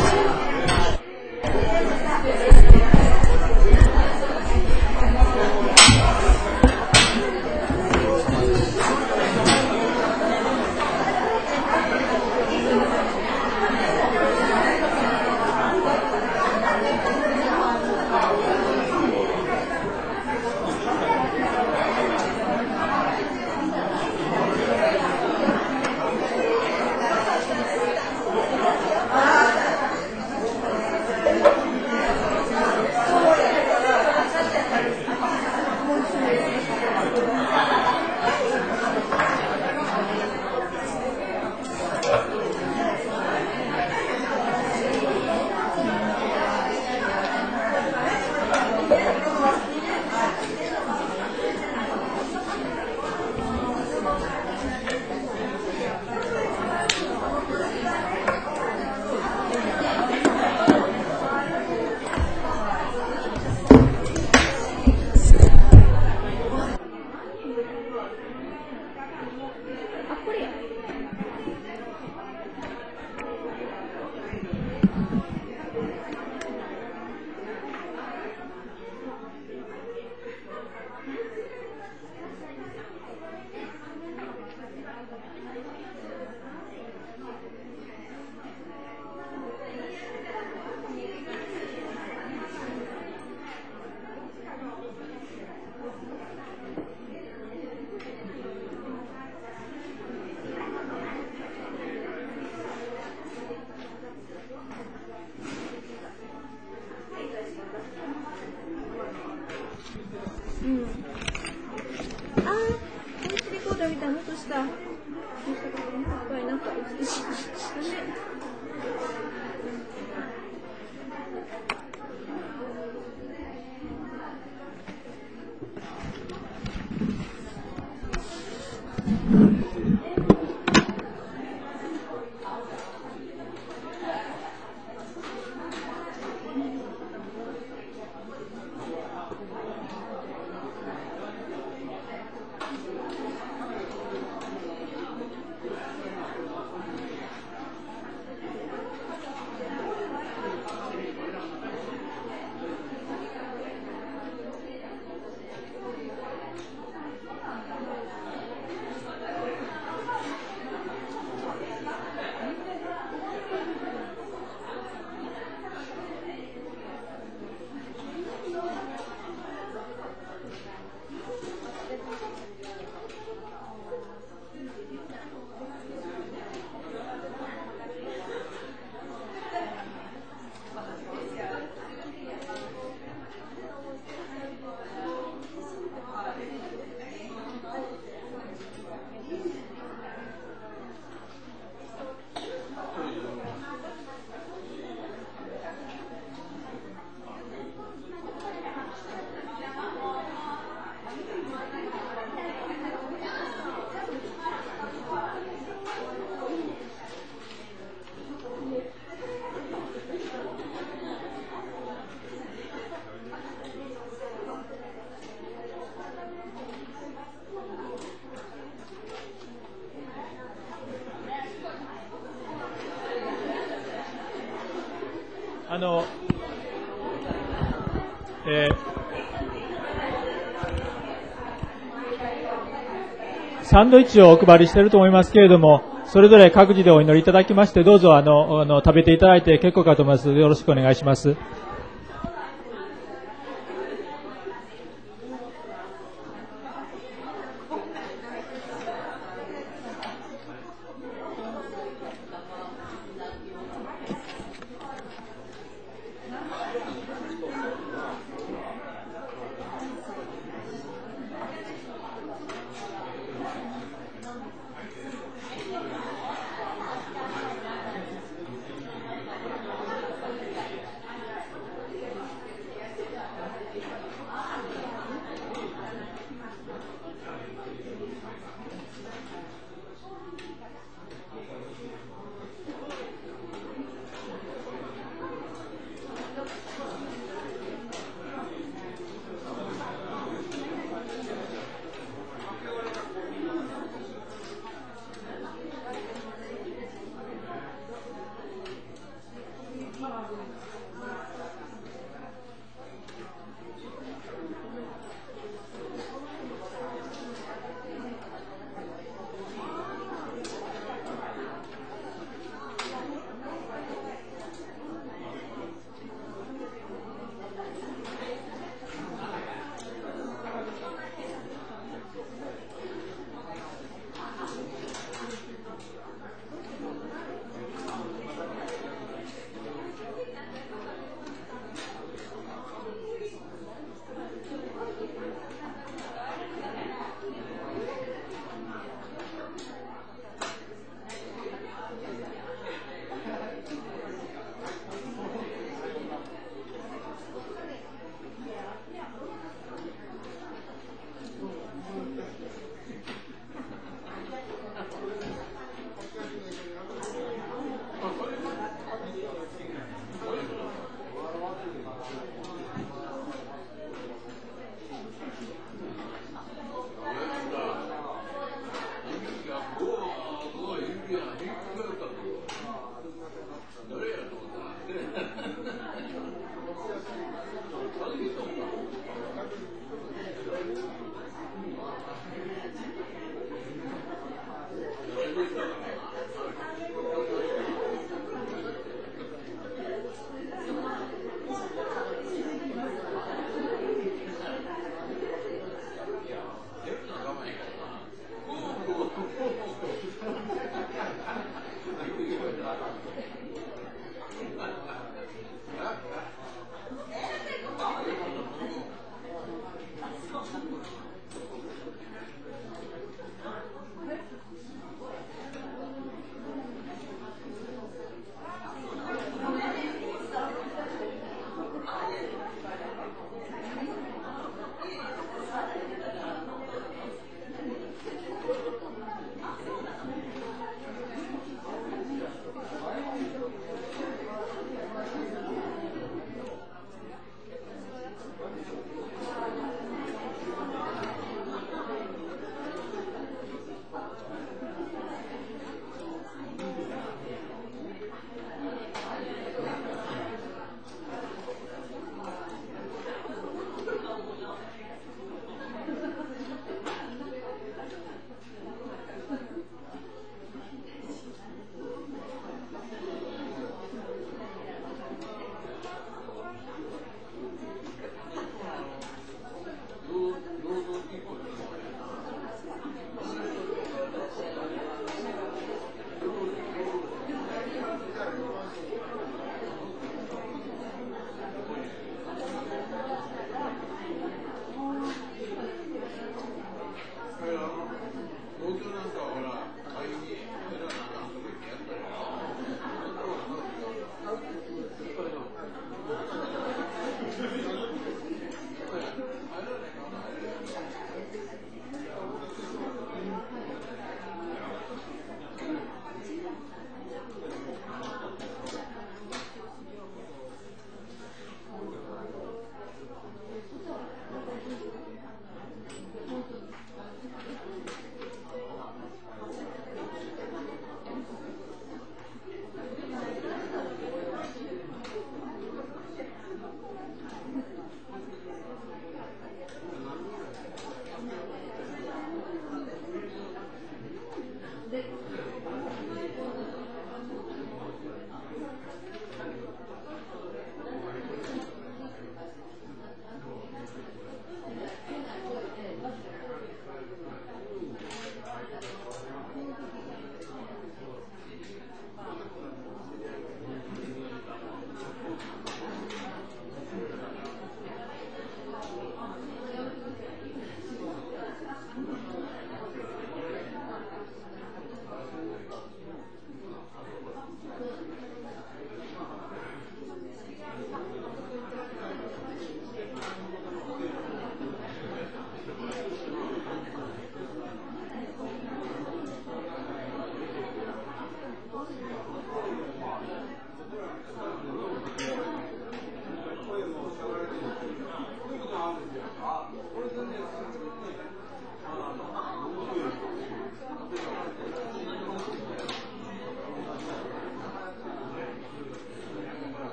サンドイッチをお配りしていると思いますけれども、それぞれ各自でお祈りいただきまして、どうぞ食べていただいて結構かと思います。よろしくお願いします。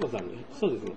さんに。そうですね。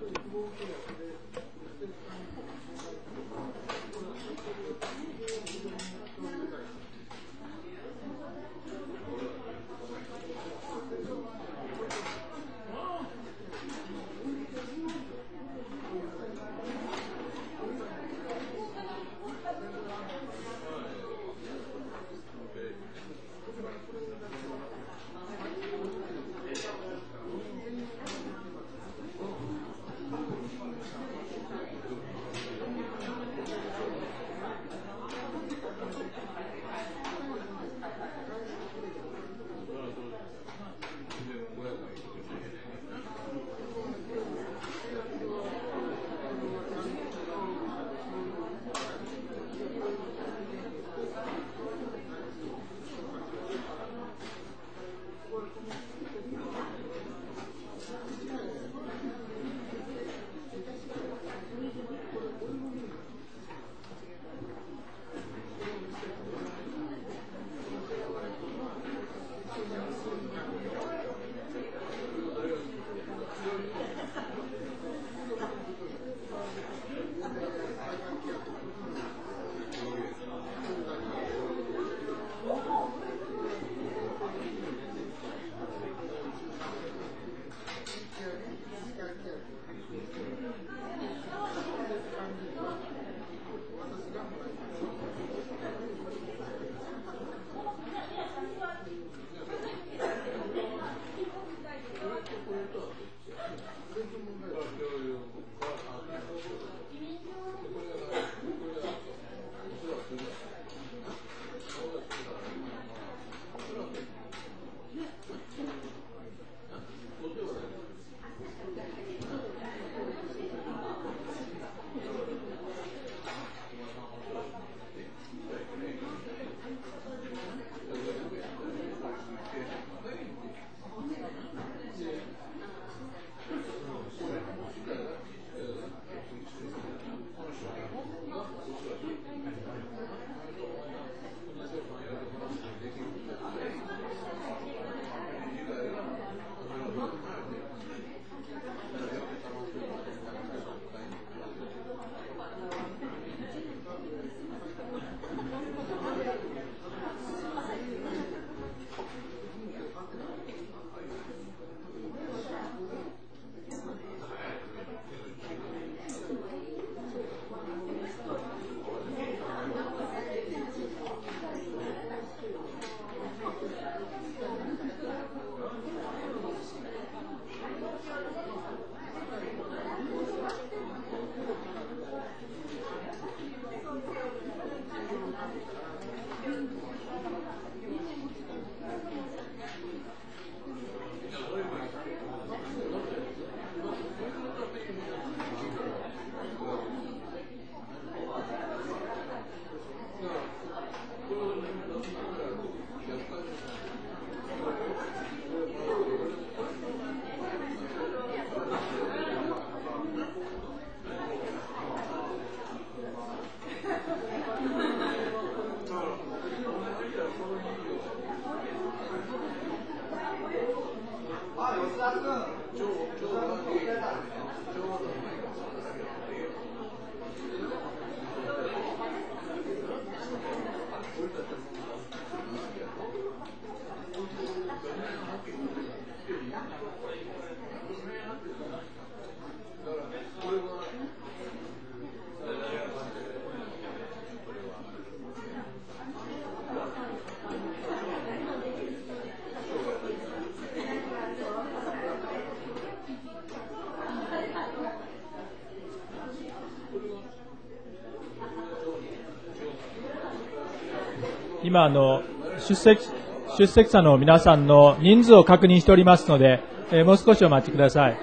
今出席者の皆さんの人数を確認しておりますので、もう少しお待ちください。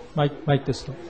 マイクテスト。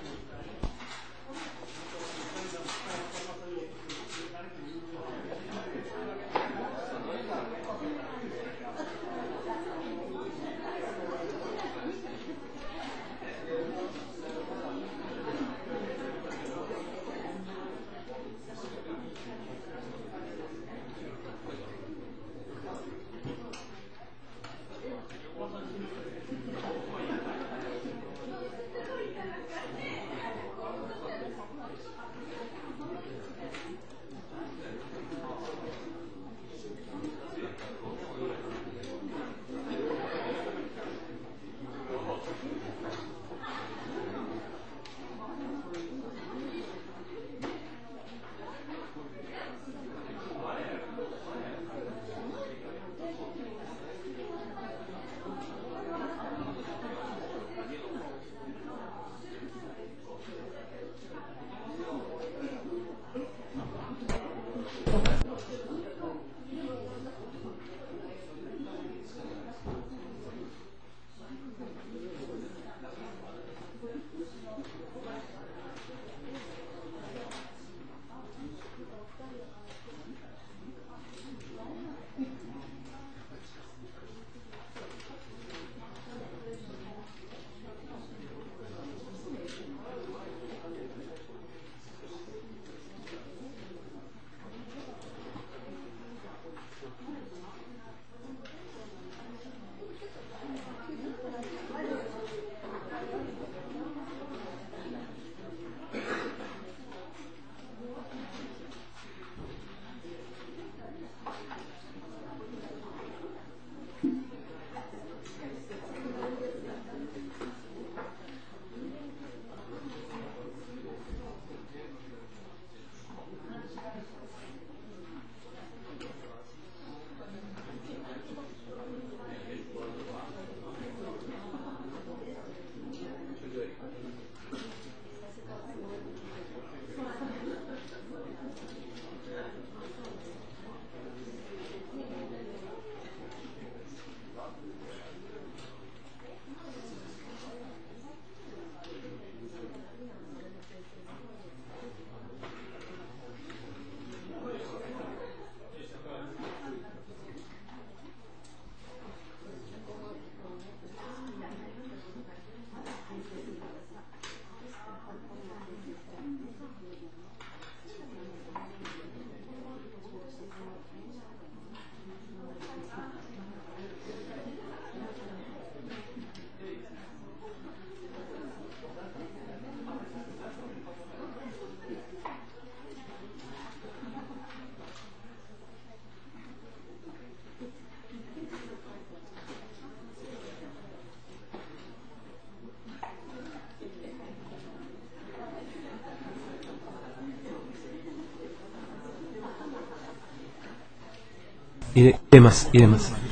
入れます。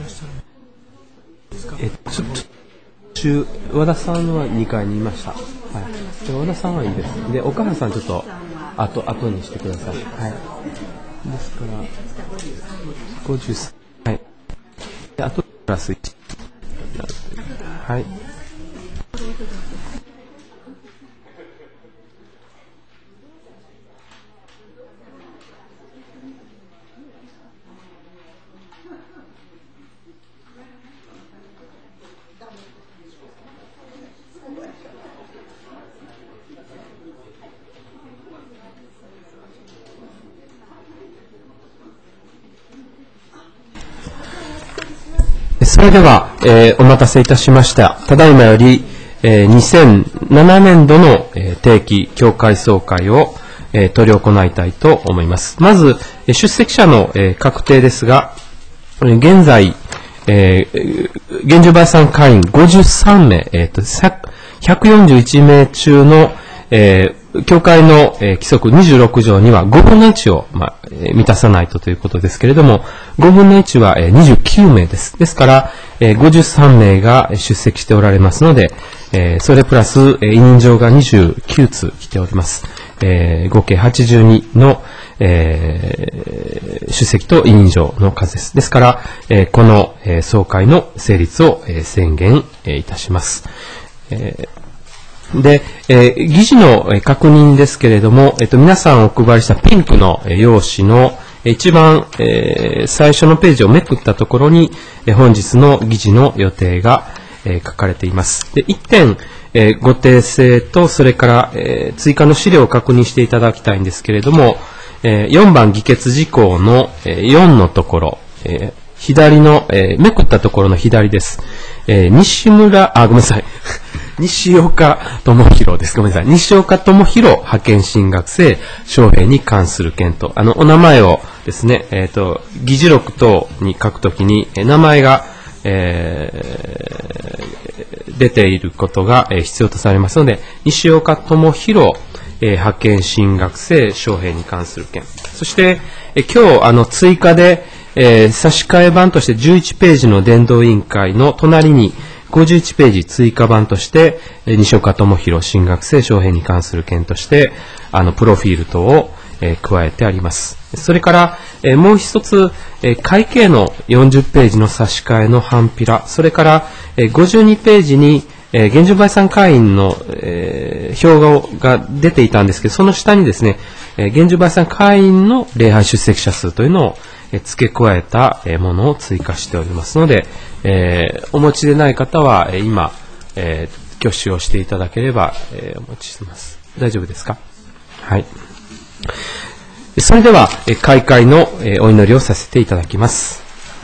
和田さんは2階にいました。はい。で和田さんはいいです。で、岡原さんちょっと後にしてください。はい。ですから、53。はい。で、あとプラス1。はい。それでは、お待たせいたしました。ただいまより、2007年度の、定期協会総会を、執り行いたいと思います。まず、出席者の、確定ですが、現在、現住売産会員53名、141名中の、協会の、規則26条には5分の1を、満たさないということですけれども、5分の1は、29名です。ですから、53名が出席しておられますので、それプラス、委任状が29通来ております。合計82の、出席と委任状の数です。ですから、この、総会の成立を、宣言、いたします。 で、議事の確認ですけれども、皆さんお配りしたピンクの用紙の一番、最初のページをめくったところに、本日の議事の予定が、書かれています。で、1点、ご訂正と、それから、追加の資料を確認していただきたいんですけれども、4番議決事項の、4のところ、左の、めくったところの左です。西岡智弘です。ごめんなさい。西岡智弘派遣進学生招聘に関する件と、お名前をですね、議事録等に書くときに、名前が、出ていることが、必要とされますので、西岡智弘、派遣進学生招聘に関する件。そして、今日、追加で、差し替え版として11ページの伝道委員会の隣に51ページ追加版として、西岡智弘進学生招聘に関する件として、プロフィール等を、加えてあります。それから、もう一つ、会計の40ページの差し替えの半ピラ、それから、52ページに、現状売産会員の、表が出ていたんですけど、その下にですね、現状売産会員の礼拝出席者数というのを、付け加えたものを追加しておりますので、お持ちでない方は、今、挙手をしていただければ、お持ちします。大丈夫ですか？はい。それでは、開会のお祈りをさせていただきます。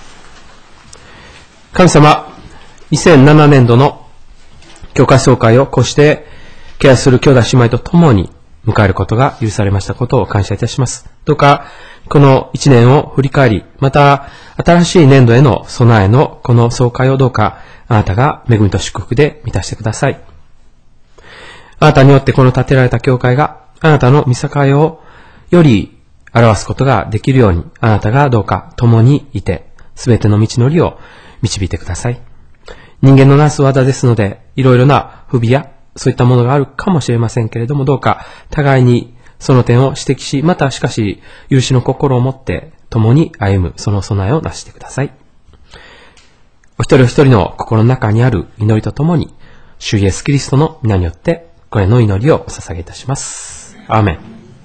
神様、2007年度の教会総会をこうしてケアする兄弟姉妹と共に迎えることが許されましたことを感謝いたします。どうか、この1年を振り返り、また新しい年度への備えのこの総会をどうかあなたが恵みと祝福で満たしてください。あなたによってこの建てられた教会があなたの御境をより表すことができるように、あなたがどうか共にいて、すべての道のりを導いてください。人間のなす技ですので、いろいろな不備やそういったものがあるかもしれませんけれども、どうか互いにその点を指摘し、またしかし許しの心を持って共に歩むその備えをなしてください。お一人お一人の心の中にある祈りとともに、主イエスキリストの皆によってこれの祈りをお捧げいたします。アーメン。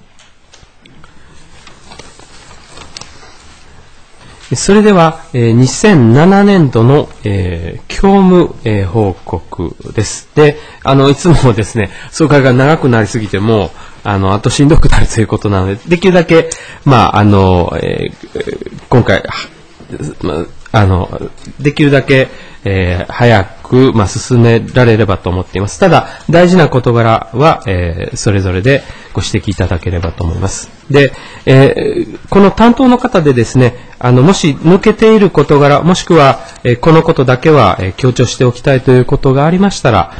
それでは、2007年度の、教務、報告です。で、いつもですね、総会が長くなりすぎても、あとしんどくなるということなので、できるだけ、今回、できるだけ、早く、進められればと思っています。ただ、大事な事柄は、それぞれでご指摘いただければと思います。で、この担当の方でですね、もし抜けている事柄、もしくは、このことだけは、強調しておきたいということがありましたら、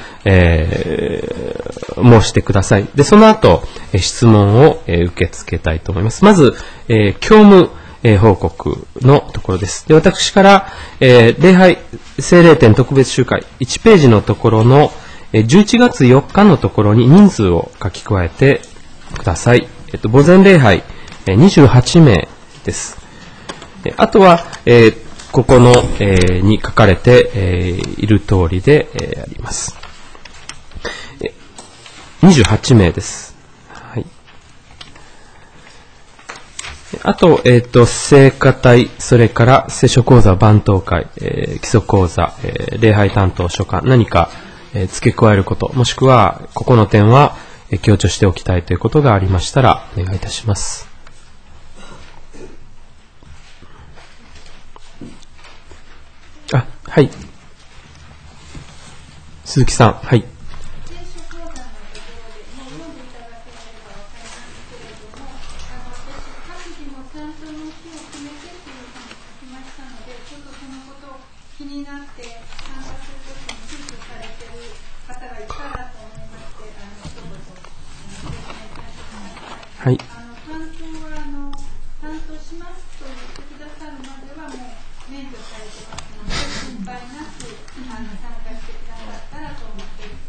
申してください。で、その後、質問を、受け付けたいと思います。まず、教務、報告のところです。で、私から、礼拝聖霊展特別集会1ページのところの、11月4日のところに人数を書き加えてください。墓前礼拝28名です。あとは、ここの、に書かれて、いる通りで、あります。28名です。あと、聖歌隊、それから聖書講座番頭会、基礎講座、礼拝担当書簡、何か、付け加えること、もしくは、ここの点は、強調しておきたいということがありましたら、お願いいたします。はい。鈴木さん、はい。はい。担当しますと言ってくださるまではもう免除されてますので、心配なく参加してくださったらと思ってい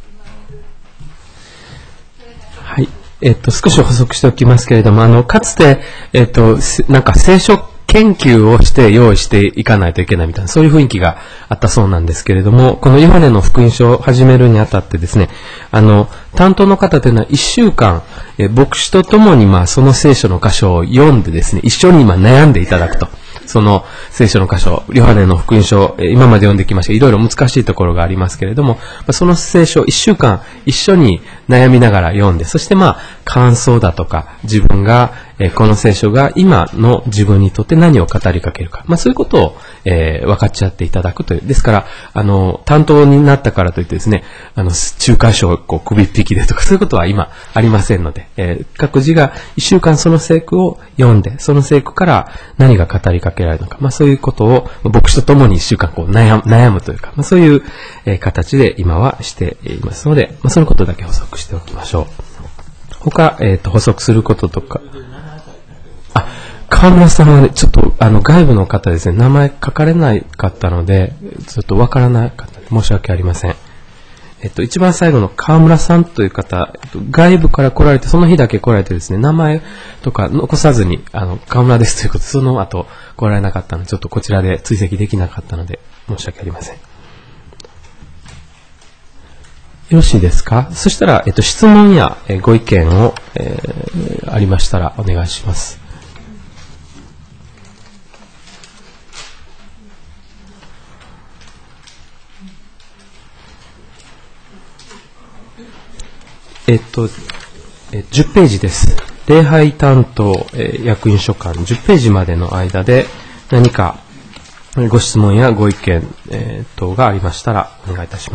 ます。はい。少し補足しておきますけれども、かつて、なんか聖書研究をして用意していかないといけないみたいな、そういう雰囲気があったそうなんですけれども、このヨハネの福音書を始めるにあたってですね、担当の方というのは1週間、牧師と共にその聖書の箇所を読んでですね、一緒に悩んでいただくと。その聖書の箇所、ヨハネの福音書、今まで読んできました。いろいろ難しいところがありますけれども、その聖書を1週間一緒に悩みながら読んで、そして感想だとか、自分が、この聖書が今の自分にとって何を語りかけるか、そういうことを、分かち合っていただくという。ですから、担当になったからといってですね、仲介書を首っ引きでとか、そういうことは今ありませんので、各自が1週間その聖句を読んで、その聖句から何が語りかけられるのか、そういうことを牧師と共に1週間悩むというか、そういう、形で今はしていますので、そのことだけ補足しておきましょう。他、補足することとか、河村さんはね、ちょっと外部の方ですね、名前書かれなかったので、ちょっとわからなかったので申し訳ありません。一番最後の河村さんという方、外部から来られて、その日だけ来られてですね、名前とか残さずに、河村ですということで、その後来られなかったので、ちょっとこちらで追跡できなかったので、申し訳ありません。よろしいですか？そしたら、質問やご意見を、ありましたらお願いします。10ページです。礼拝担当、役員書簡10ページまでの間で何かご質問やご意見、等がありましたらお願いいたします。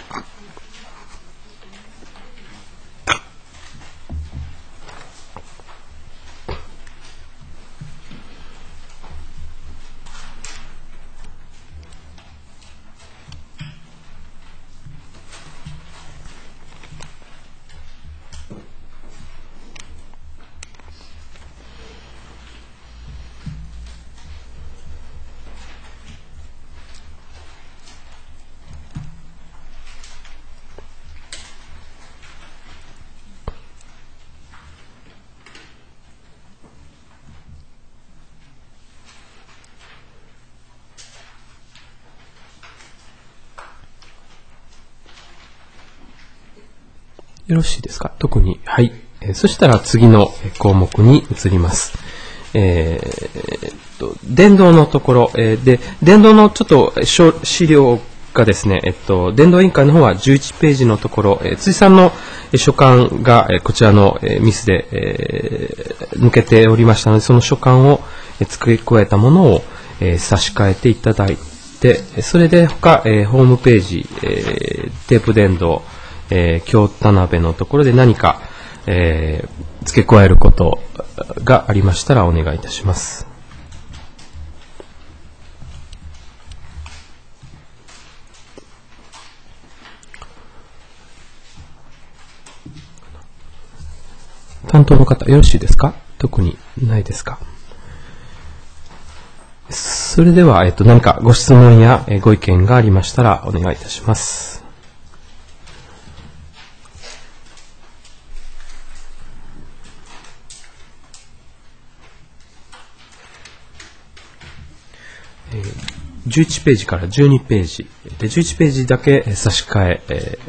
よろしいですか？特に。はい。そしたら次の項目に移ります。伝道のところ、で、伝道のちょっと資料がですね、伝道委員会の方は11ページのところ、辻さんの書簡がこちらのミスで、抜けておりましたので、その書簡を付け加えたものを差し替えていただいて、それで他、ホームページ、テープ伝道、京田辺のところで何か、付け加えることがありましたらお願いいたします。担当の方よろしいですか？特にないですか？それでは、何かご質問やご意見がありましたらお願いいたします。11ページから12ページで11ページだけ差し替え、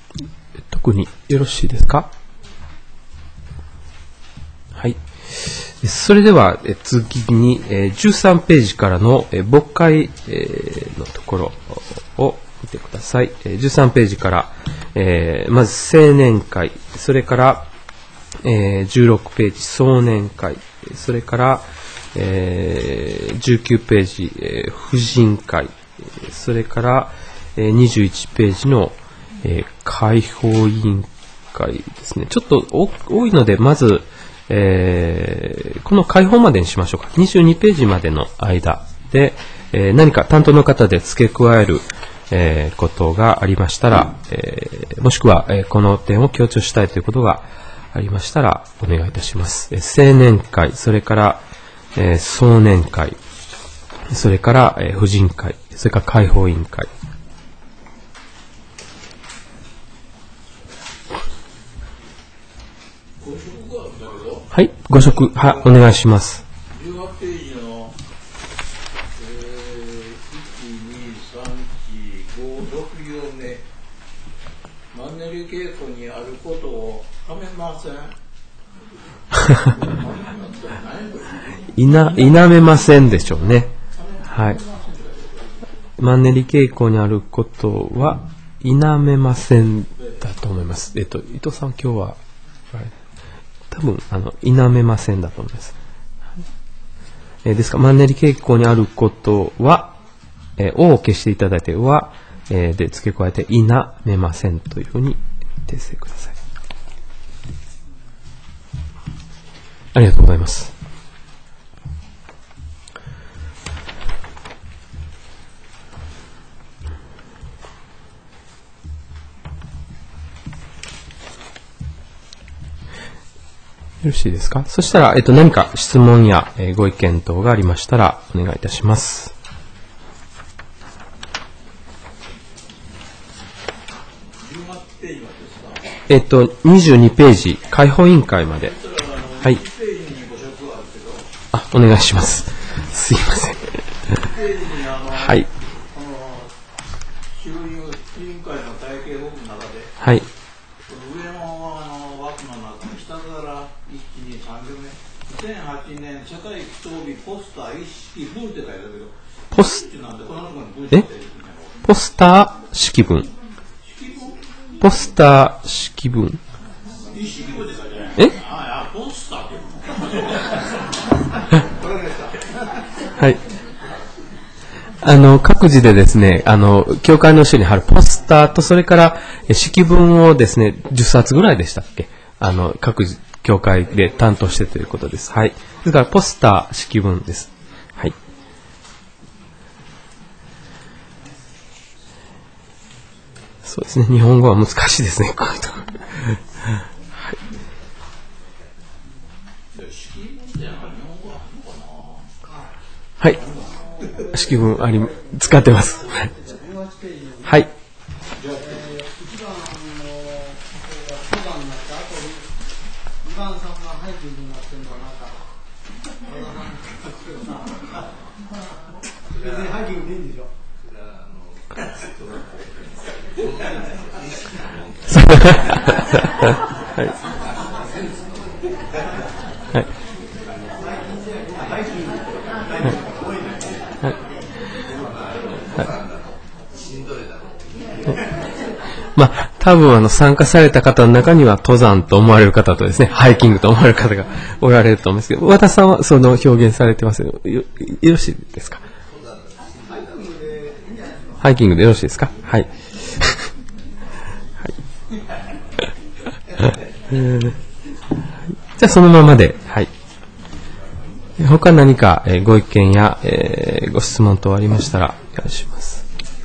特によろしいですか？はい。 それでは次に13ページからの牧会のところを見てください。13ページから、まず青年会、それから16ページ壮年会、それから19ページ婦人会、それから21ページの解放委員会ですね。ちょっと多いので、まずこの解放までにしましょうか。22ページまでの間で、何か担当の方で付け加える、ことがありましたら、もしくは、この点を強調したいということがありましたらお願いいたします。青年会、それから、壮年会、それから、婦人会、それから解放委員会。はい、ご職、お願いします。 18ページの、1、2、3、4、5、6行目、マンネリ傾向にあることをはめません。 否めませんでしょうね。はい。マンネリ傾向にあることは否めませんだと思います。伊藤さん今日は、多分否めませんだと思います。ですからマンネリ傾向にあることは、を消していただいては、で付け加えて否めませんというふうに訂正ください。ありがとうございます。よろしいですか？そしたら、何か質問や、ご意見等がありましたらお願いいたします。22ページ、解放委員会まで。はい。お願いします。すいません。はい。 衆議院委員会の会計報告の中で、 はい。 上の枠の中に下から1、2、3行目、2008年社会祈祷日ポスター一式分って書いてあるけど、ポスター式文。ポスター式文。 一式分って書いてある。ポスターって言うの。はい。各自でですね、教会の後ろに貼るポスターと、それから、式文をですね、10冊ぐらいでしたっけ？各教会で担当してということです。はい。ですから、ポスター、式文です。はい。そうですね、日本語は難しいですね、こういうところ。はい。はい。式文使ってます。はい。はい。はい。多分参加された方の中には登山と思われる方とですね、ハイキングと思われる方がおられると思うんですけど、和田さんはその表現されてますよ。よろしいですか？ハイキングでよろしいですか？はい。じゃあそのままで、はい。他何かご意見やご質問等ありましたらお願いします。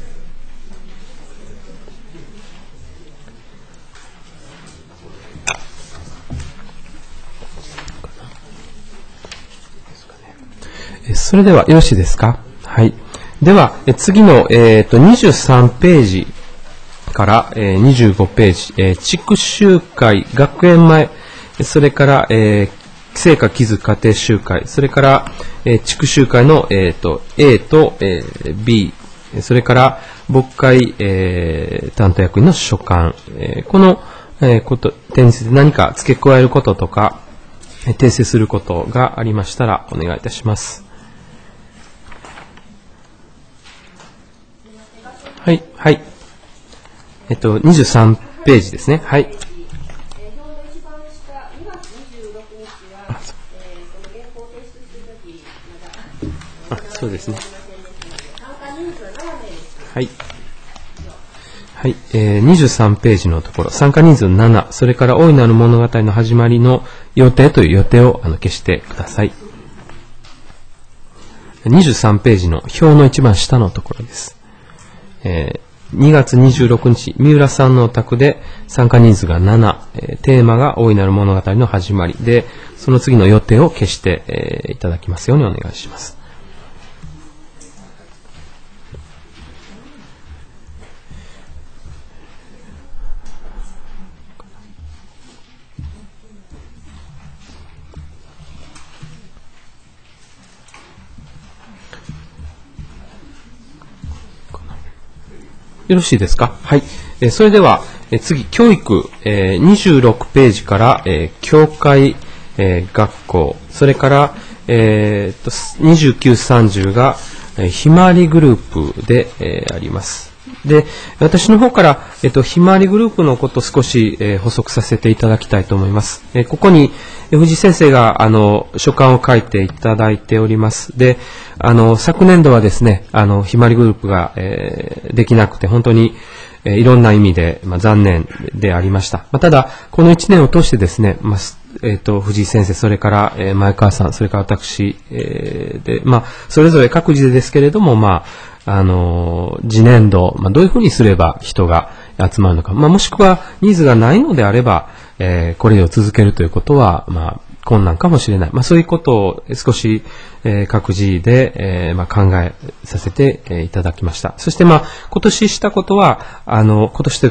それではよろしいですか？はい。では、次の、23ページから25ページ、地区集会、学園前、それから、聖火寄付家庭集会、それから、地区集会の、A と、B、それから、牧会、担当役員の所管、この、点について何か付け加えることとか、 訂正することがありましたらお願いいたします。はい、はい。23ページですね。はい。そうですね。はい。はい。23ページのところ、参加人数7、それから大いなる物語の始まりの予定という予定を消してください。23ページの表の一番下のところです。2月26日、三浦さんのお宅で参加人数が7、テーマが大いなる物語の始まりで、その次の予定を消して、いただきますようにお願いします。よろしいですか？はい。それでは、次、教育、26ページから、教会、学校、それから、29、30が、ひまわりグループで、あります。で、私の方から、ひまわりグループのことを少し、補足させていただきたいと思います。ここに、藤井先生が、書簡を書いていただいております。で、昨年度はですね、ひまわりグループが、できなくて、本当に、いろんな意味で、残念でありました。ただ、この1年を通してですね、藤井先生、それから、前川さん、それから私、で、それぞれ各自ですけれども、次年度、どういうふうにすれば人が集まるのか、もしくはニーズがないのであれば、これを続けるということは、困難かもしれない。そういうことを少し、各自で、考えさせて、いただきました。そして、今年したことは、今年という